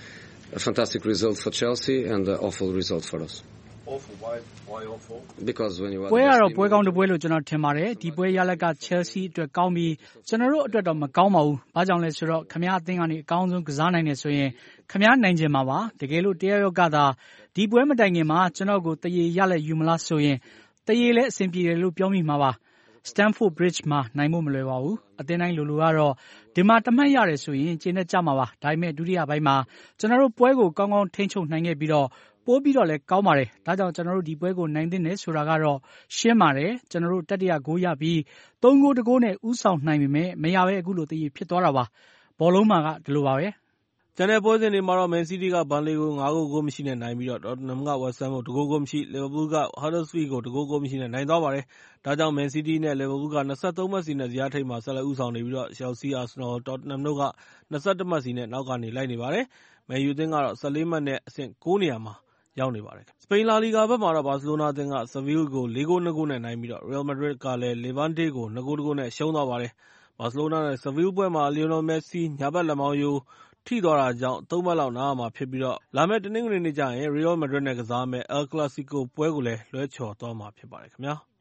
a fantastic result for Chelsea and an awful result for us. Awful why why awful? Because when you are ပွဲကတော့ပွဲကောင်းတစ်ပွဲလို့ကျွန်တော်ထင်ပါတယ်ဒီပွဲရလက်က Chelsea အတွက်ကောင်းပြီးကျွန်တော်တို့အတွက်တော့မကောင်းပါဘူး။ဘာကြောင့်လဲဆိုတော့ခမရအသင်းကနေအကောင်းဆုံးကစားနိုင်တယ်ဆိုရင်ခမရနိုင်ခြင်းမှာပါတကယ်လို့တရားရောက်ကသာဒီပွဲမတိုင်ခင်မှာကျွန်တော်ကိုတရေရလက်ယူမလားဆိုရင်တရေလည်းအဆင်ပြေတယ်လို့ပြောမိမှာပါ။ Stamford Bridge မှာနိုင်ဖို့မလွယ်ပါဘူး။အသင်းတိုင်းလိုလိုကတော့ဒီမှာတမှတ်ရတယ်ဆိုရင်ကျင်းနဲ့ကြမှာပါ။ဒါပေမဲ့ဒုတိယပိုင်းမှာကျွန်တော်တို့ပွဲကိုကောင်းကောင်းထိန်းချုပ်နိုင်ခဲ့ပြီးတော့ပိုးပြီးတော့လည်းကောင်းပါတယ်။ဒါကြောင့်ကျွန်တော်တို့ဒီပွဲကိုနိုင်သင့်တယ်ဆိုတာကတော့ရှင်းပါတယ်။ကျွန်တော်တို့တတိယဂိုးရပြီးသုံးဂိုးတစ်ဂိုးနဲ့ဦးဆောင်နိုင်ပေမဲ့မရဘဲအခုလိုတည်ဖြစ်သွားတာပါ။ဘောလုံးမှာကဒီလိုပါပဲ။ကျန်တဲ့ပွဲစဉ်တွေမှာတော့မန်စီးတီးကဘန်လီကိုငါးဂိုးဂိုးမရှိနဲ့နိုင်ပြီးတော့ဒေါ့တနမ်ကဝက်ဆမ်ကိုတစ်ဂိုးဂိုးမရှိလီဗာပူးကဟာဒတ်စဖီးကိုတစ်ဂိုးဂိုးမရှိနဲ့နိုင်သွားပါတယ်။ဒါကြောင့်မန်စီးတီးနဲ့လီဗာပူးက၂၃မှတ်စီနဲ့ဇယားထိပ်မှာဆက်လက်ဦးဆောင်နေပြီးတော့ချယ်လ်ဆီ၊အာဆင်နယ်၊ဒေါ့တနမ်တို့က၂၁မှတ်စီနဲ့နောက်ကနေလိုက်နေပါတယ်။မန်ယူအသင်းကတော့၁၄မှတ်နဲ့အဆင့်ကိုးနေရာမှာရောက်နေပါတယ်။စပိန်လာလီဂါဘက်မှာတော့ဘာစီလိုနာအသင်းကဆီဗီးလ်ကိုလေးဂိုး၂ဂိုးနဲ့နိုင်ပြီးတော့ရီယယ်မက်ဒရစ်ကလည်းလီဗန်တေးကို၂ဂိုးတစ်ဂိုးနဲ့ရှုံးသွားပါတယ်။ဘာစီလိုနာနဲ့ဆီဗီးလ်ပွဲမှာလီယိုနယ်မက်ဆီညာဘက်လက်မောင်းရိုးထိသွားတာကြောင့်သုံးပတ်လောက်နားရမှာဖြစ်ပြီးတော့လာမယ့်တနင်္ဂနွေနေ့ကျရင်ရီယယ်မက်ဒရစ်နဲ့ကစားမယ့်အယ်ကလပ်စီကိုပွဲကိုလည်းလွှဲချော်သွားမှာဖြစ်ပါတယ်ခင်ဗျာ။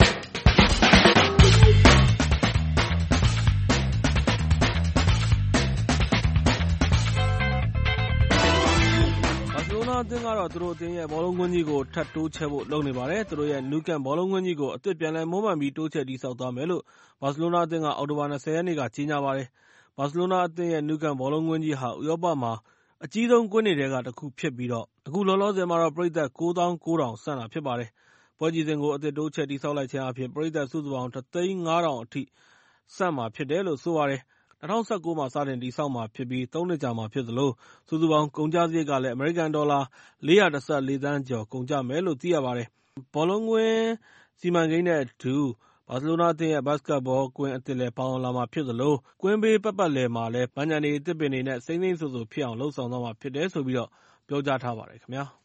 ဘာစီလိုနာအသင်းကတော့သူတို့အသင်းရဲ့ဘောလုံးကွင်းကြီးကိုထပ်တိုးချဲ့ဖို့လုပ်နေပါတယ်။သူတို့ရဲ့နူကန်ဘောလုံးကွင်းကြီးကိုအသစ်ပြန်လည်မွမ်းမံပြီးတိုးချဲ့တည်ဆောက်သွားမယ်လို့ဘာစီလိုနာအသင်းကအောက်တိုဘာ၂၀ရက်နေ့ကကြေညာပါတယ်။ဘာစီလိုနာအသင်းရဲ့နူကန်ဘောလုံးကွင်းကြီးဟာဥရောပမှာအကြီးဆုံးကွင်းတွေထဲကတစ်ခုဖြစ်ပြီးတော့အခုလောလောဆယ်မှာတော့ပရိသတ်ကိုးသောင်းကိုးထောင်ဆန့်တာဖြစ်ပါတယ်။ပွဲကြီးစဉ်ကိုအသစ်တိုးချဲ့တည်ဆောက်လိုက်ခြင်းအပြင်ပရိသတ်စုစုပေါင်းတစ်သိန်းငါးထောင်အထိဆန့်မှာဖြစ်တယ်လို့ဆိုပါတယ်။၂၀၁၉မှာစတင်တည်ဆောက်မှာဖြစ်ပြီးသုံးနှစ်ကြာမှာဖြစ်သလိုစုစုပေါင်းကုန်ကျစရိတ်ကလည်းအမေရိကန်ဒေါ်လာလေးရာတစ်ဆယ့်လေးသန်းကျော်ကုန်ကျမယ်လို့သိရပါတယ်။ဘောလုံးကွင်းစီမံကိန်းနဲ့အတူဘာစီလိုနာအသင်းရဲ့ဘတ်စကတ်ဘောကွင်းအသစ်လည်းပေါင်းလာမှာဖြစ်သလိုကွင်းဘေးပတ်ပတ်လည်မှာလည်းပန်းခြံတွေအသစ်ပင်တွေနဲ့စိမ့်စိမ့်ဆူဆူဖြစ်အောင်လှုပ်ဆောင်သွားမှာဖြစ်တယ်ဆိုပြီးတော့ပြောကြားထားပါတယ်ခင်ဗျာ။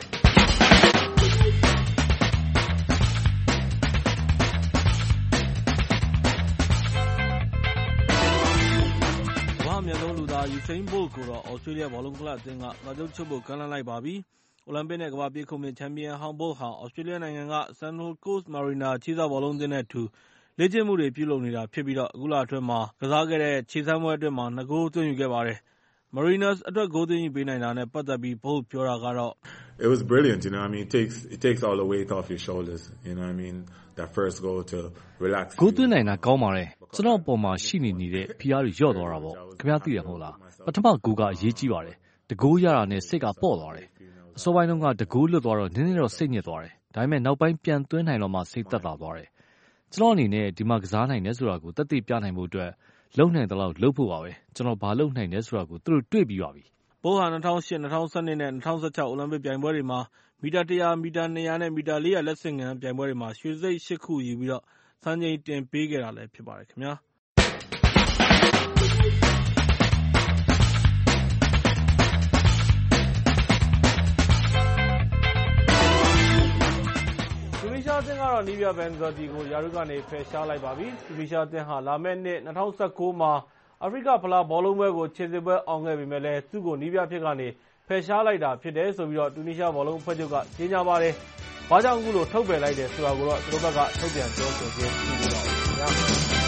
ကမ္ဘာ့အမြတ်ဆုံးလူသားယူစိန်းဘို့ကိုတော့ဩစတြေးလျဘောလုံးကလပ်အသင်းကစာချုပ်ချုပ်ဖို့ကမ်းလှမ်းလိုက်ပါပြီ။အိုလံပစ်နဲ့ကမ္ဘာ့ပြေးခုန်မြင့်ချန်ပီယံဟောင်းဘို့ဟာဩစတြေးလျနိုင်ငံက Sunwolf Coast Marina ခြေစဘောလုံးအသင်းနဲ့အတူလေ့ကျင့်မှုတွေပြုလုပ်နေတာဖြစ်ပြီးတော့အခုလအတွင်းမှာကစားခဲ့တဲ့ခြေစမ်းပွဲအတွင်းမှာနှစ်ဂိုးသွင်းယူခဲ့ပါတယ်။ Mariners အတွက်ဂိုးသွင်းယူပေးနိုင်တာနဲ့ပတ်သက်ပြီးဘို့ပြောတာကတော့ It was brilliant, you know. I mean, it takes it takes all the weight off your shoulders, you know. I mean, that first goal to relax. ဂိုးသွင်းနိုင်တာကောင်းပါတယ်။ကျွန်တော်အပေါ်မှာရှိနေနေတဲ့ဖိအားတွေလျော့သွားတာပေါ့။ခင်ဗျားသိတယ်မဟုတ်လား။ပထမဂိုးကအရေးကြီးပါတယ်။တဂိုးရတာနဲ့စိတ်ကပေါ့သွားတယ်။အစောပိုင်းတုန်းကတဂိုးလွတ်သွားတော့နည်းနည်းတော့စိတ်ညစ်သွားတယ်။ဒါပေမဲ့နောက်ပိုင်းပြန်သွင်းနိုင်တော့မှစိတ်သက်သာသွားတယ်။ကျွန်တော်အနေနဲ့ဒီမှာကစားနိုင်တယ်ဆိုတာကိုသက်သေပြနိုင်ဖို့အတွက်လုံနိုင်တဲ့လောက်လုပ်ဖို့ပါပဲကျွန်တော်ဘာလုပ်နိုင်တယ်ဆိုတာကိုသူတို့တွေ့ပြီးပါပြီ။ဘိုးဟာ၂၀၀၈ ၂၀၁၂နဲ့၂၀၁၆အိုလံပစ်ပြိုင်ပွဲတွေမှာမီတာတစ်ရာမီတာနှစ်ရာနဲ့မီတာလေးရာလက်ဆင့်ကမ်းပြိုင်ပွဲတွေမှာရွှေတံဆိပ်ရှစ်ခုယူပြီးတော့စံချိန်တင်ပေးခဲ့တာလည်းဖြစ်ပါတယ်ခင်ဗျာ။တူနီးရှားအသင်းကတော့နီးပြဘန်ဇာတီကိုယာရုကနေဖယ်ရှားလိုက်ပါပြီ။တူနီးရှားအသင်းဟာလာမယ့်နှစ်၂၀၁၉မှာအာဖရိကဖလားဘောလုံးပွဲကိုခြေစစ်ပွဲအောင်ခဲ့ပေမဲ့လည်းသူ့ကိုနီးပြဖြစ်ကနေဖယ်ရှားလိုက်တာဖြစ်တယ်ဆိုပြီးတော့တူနီးရှားဘောလုံးအဖွဲ့ချုပ်ကကြေညာပါတယ်။ဘာကြောင့်အခုလိုထုတ်ပယ်လိုက်တယ်ဆိုတာကိုတော့သူတို့ဘက်ကထုတ်ပြန်ပြောဆိုခြင်းရှိသေးပါဘူးခင်ဗျာ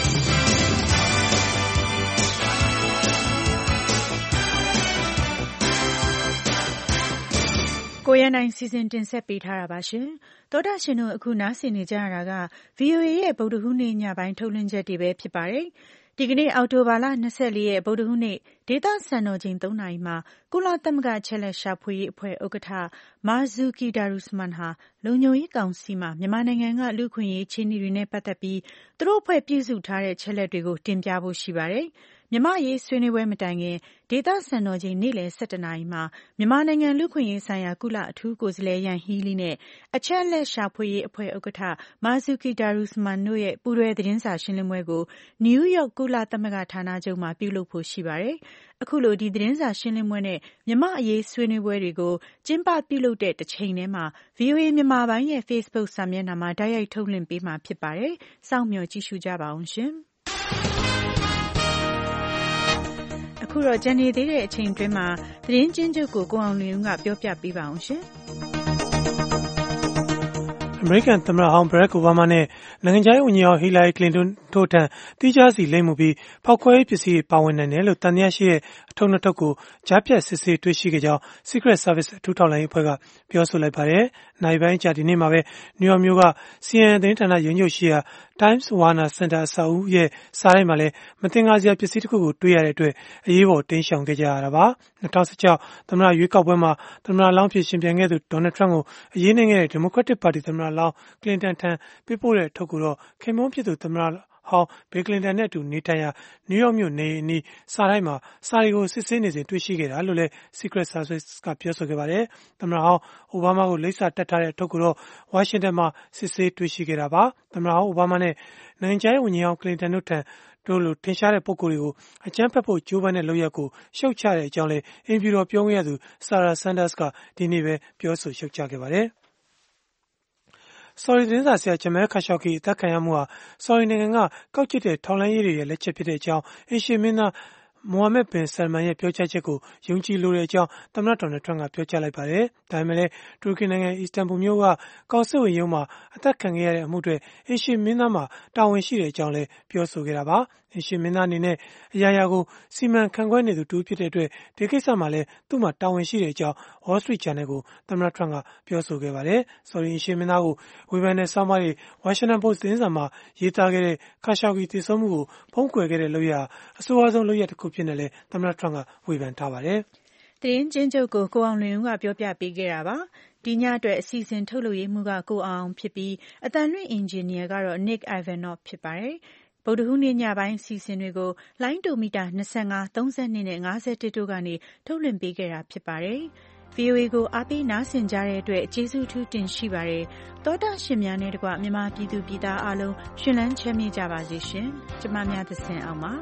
။ကိုရနိုင်စီစဉ်တင်ဆက်ပေးထားတာပါရှင်။သောတာရှင်တို့အခုနားဆင်နေကြရတာက ဗွီအိုအေ ရဲ့ဗုဒ္ဓဟူးနေ့ညပိုင်းထုတ်လွှင့်ချက်တွေပဲဖြစ်ပါတယ်။ဒီကနေ့အောက်တိုဘာလ၂၄ရက်ဗုဒ္ဓဟူးနေ့ဒေသစံတော်ချိန်သုံးနာရီမှာကုလသမဂ္ဂချက်လက်ရှာဖွေရေးအဖွဲ့ဥက္ကဋ္ဌမာဇူကီဒါရုစမန်ဟာလုံခြုံရေးကောင်စီမှာမြန်မာနိုင်ငံကလူ့ခွင့်ရေးအခြေအနေတွေနဲ့ပတ်သက်ပြီးသူတို့အဖွဲ့ပြုစုထားတဲ့ချက်လက်တွေကိုတင်ပြဖို့ရှိပါတယ်။မြန်မာ့ရေးဆွေးနွေးပွဲမတိုင်ခင်ဒေသစံတော်ချိန်နေ့လယ်၁၁နာရီမှာမြန်မာနိုင်ငံလူ့ခွင့်ရေးဆိုင်ရာကုလအထူးကိုယ်စားလှယ်ယန်ဟီးလီနဲ့အချက်လက်ရှာဖွေရေးအဖွဲ့ဥက္ကဋ္ဌမာဇူကီဒါရုစမန်တို့ရဲ့ပူးတွဲသတင်းစာရှင်းလင်းပွဲကိုနယူးယောက်ကုလသမဂ္ဂဌာနချုပ်မှာပြုလုပ်ဖို့ရှိပါတယ်။အခုလိုဒီသတင်းစာရှင်းလင်းပွဲနဲ့မြန်မာ့အရေးဆွေးနွေးပွဲတွေကိုကျင်းပပြုလုပ်တဲ့တစ်ချိန်တည်းမှာ ဗွီအိုအေ မြန်မာပိုင်းရဲ့ Facebook စာမျက်နှာမှာတိုက်ရိုက်ထုတ်လွှင့်ပေးမှာဖြစ်ပါတယ်။စောင့်မျှော်ကြည့်ရှုကြပါအောင်ရှင်။အခုတော့ကြံနေသေးတဲ့အချိန်အတွင်းမှာသတင်းချင်းချုပ်ကိုကိုအောင်လင်းဦးကပြောပြပေးပါအောင်ရှင်။အမေရိကန်သမ္မတဟောင်းဘရက်အိုဘားမားနဲ့နိုင်ငံခြားရေးဝန်ကြီးဟောင်းဟီလာရီကလင်တန်တို့ထံတိကျစီလိမ့်မှုပြီးဖောက်ခွဲရေးပစ္စည်းတွေပါဝင်နိုင်တယ်လို့တန်တရားရှိတဲ့အထုံနှစ်ထုပ်ကိုကြားဖြတ်စစ်ဆေးတွေ့ရှိခဲ့ကြောင်း Secret Service အထူးထောက်လှမ်းရေးအဖွဲ့ကပြောဆိုလိုက်ပါတယ်။နိုင်ပိုင်းကြာဒီနေ့မှာပဲနယူးယောက်မြို့က စီအန်အန် သတင်းဌာနရုံးချုပ်ရှိရာ Times Warner Center အဆောက်အဦရဲ့စားတိုင်းမှာလည်းမသင်္ကာစရာပစ္စည်းတစ်ခုကိုတွေ့ရတဲ့အတွက်အရေးပေါ်တင်းရှောင်ခဲ့ကြရတာပါ။၂၀၁၆သမ္မတရွေးကောက်ပွဲမှာသမ္မတလောင်းဖြစ်ရှင်ပြိုင်ခဲ့သူဒေါ်နယ်ထရန့်ကိုအရေးနိုင်ခဲ့တဲ့ Democratic Party သမ္မတလောင်းကလင်တန်ထံပေးပို့တဲ့ထုတ်ကိုတော့ခင်မုန်းဖြစ်သူသမ္မတဟောင်းဘီကလင်တန်နဲ့အတူနေထိုင်ရာနယူးယောက်မြို့နေအနီးစားတိုင်းမှာစာတွေကိုစစ်ဆေးနေစဉ်တွေ့ရှိခဲ့တာလို့လည်း Secret Service ကပြောဆိုခဲ့ပါတယ်။သမ္မတဟောင်းအိုဘားမားကိုလိပ်စာတက်ထားတဲ့ထုတ်ကိုတော့ဝါရှင်တန်မှာစစ်ဆေးတွေ့ရှိခဲ့တာပါ။သမ္မတဟောင်းအိုဘားမားနဲ့နိုင်ငံခြားရေးဝန်ကြီးဟောင်းကလင်တန်တို့ထံတို့လိုထင်ရှားတဲ့ပုဂ္ဂိုလ်တွေကိုအကြမ်းဖက်ဖို့ကြိုးပမ်းတဲ့လုပ်ရပ်ကိုရှုတ်ချတဲ့အကြောင်းလည်းအင်ဖြူတော်ပြောခွင့်ရသူဆာရာဆန်ဒါစ်ကဒီနေ့ပဲပြောဆိုရှုတ်ချခဲ့ပါတယ်။ Sorry သတင်းစာဆရာဂျမဲခါရှော့ကီအသက်ခံရမှုဟာ Sorry နိုင်ငံကကောက်ကျစ်တဲ့ထောက်လှမ်းရေးတွေရဲ့လက်ချက်ဖြစ်တဲ့အကြောင်းအင်ရှင်မင်းသားမိုဟာမက်ဘင်ဆယ်မန်ရဲ့ပြောကြားချက်ကိုယုံကြည်လိုတဲ့အကြောင်းသမ္မတဒေါ်နယ်ထရန့်ကပြောကြားလိုက်ပါတယ်။ဒါပေမဲ့လည်းတူရကီနိုင်ငံအီစတန်ဘူလ်မြို့ကကောင်စစ်ဝန်ရုံးမှာအသက်ခံခဲ့ရတဲ့အမှုတွေအင်ရှင်မင်းသားမှာတာဝန်ရှိတဲ့အကြောင်းလည်းပြောဆိုခဲ့တာပါ။အင်ရှင်မင်းသားအနေနဲ့အရာရာကိုစီမံခန့်ခွဲနေသူတူဖြစ်တဲ့အတွက်ဒီကိစ္စမှာလည်းသူ့မှာတာဝန်ရှိတဲ့အကြောင်း Wall Street Journal ကိုသမ္မတထရန့်ကပြောဆိုခဲ့ပါတယ်။ ဆော်ဒီအင်ရှင်မင်းသားကိုဝေဖန်တဲ့ဆောင်းပါးတွေ Washington Post သတင်းစာမှာရေးသားခဲ့တဲ့ခါရှောဂီတည်ဆုံမှုကိုဖုံးကွယ်ခဲ့တဲ့လုပ်ရအဆိုးအဆုံးလုပ်ရတစ်ခုဖြစ်နေလဲသမ္မတထရန့်ကဝေဖန်ထားပါတယ်။သတင်းချင်းချုပ်ကိုကိုအောင်လွင်ဦးကပြောပြပေးခဲ့တာပါ။ဒီညအတွက်အစီအစဉ်ထုတ်လုပ်ရေးမှူးကကိုအောင်ဖြစ်ပြီးအတန်လွင့်အင်ဂျင်နီယာကတော့ Nick Ivanov ဖြစ်ပါတယ်။ဗုဒ္ဓဟူးနေ့ညပိုင်းအစီအစဉ်တွေကိုလိုင်းတိုမီတာ၂၅, ၃၂နဲ့၅၁တို့ကနေထုတ်လွှင့်ပေးခဲ့တာဖြစ်ပါတယ်။ဗွီအိုအေ ကိုအားပေးနားဆင်ကြတဲ့အတွက်ကျေးဇူးအထူးတင်ရှိပါတယ်။သောတာရှင်များနဲ့တကွမြန်မာပြည်သူပြည်သားအားလုံးရှင်လန်းချမ်းမြေ့ကြပါစေရှင်။ကျမများသစဉ်အောင်ပါ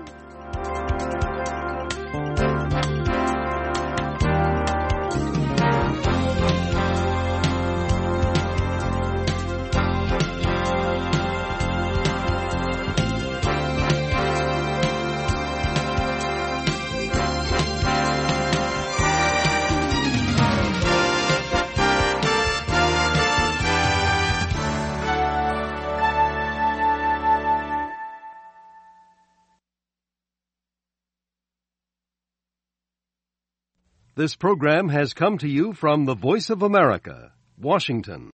This program has come to you from the Voice of America, Washington.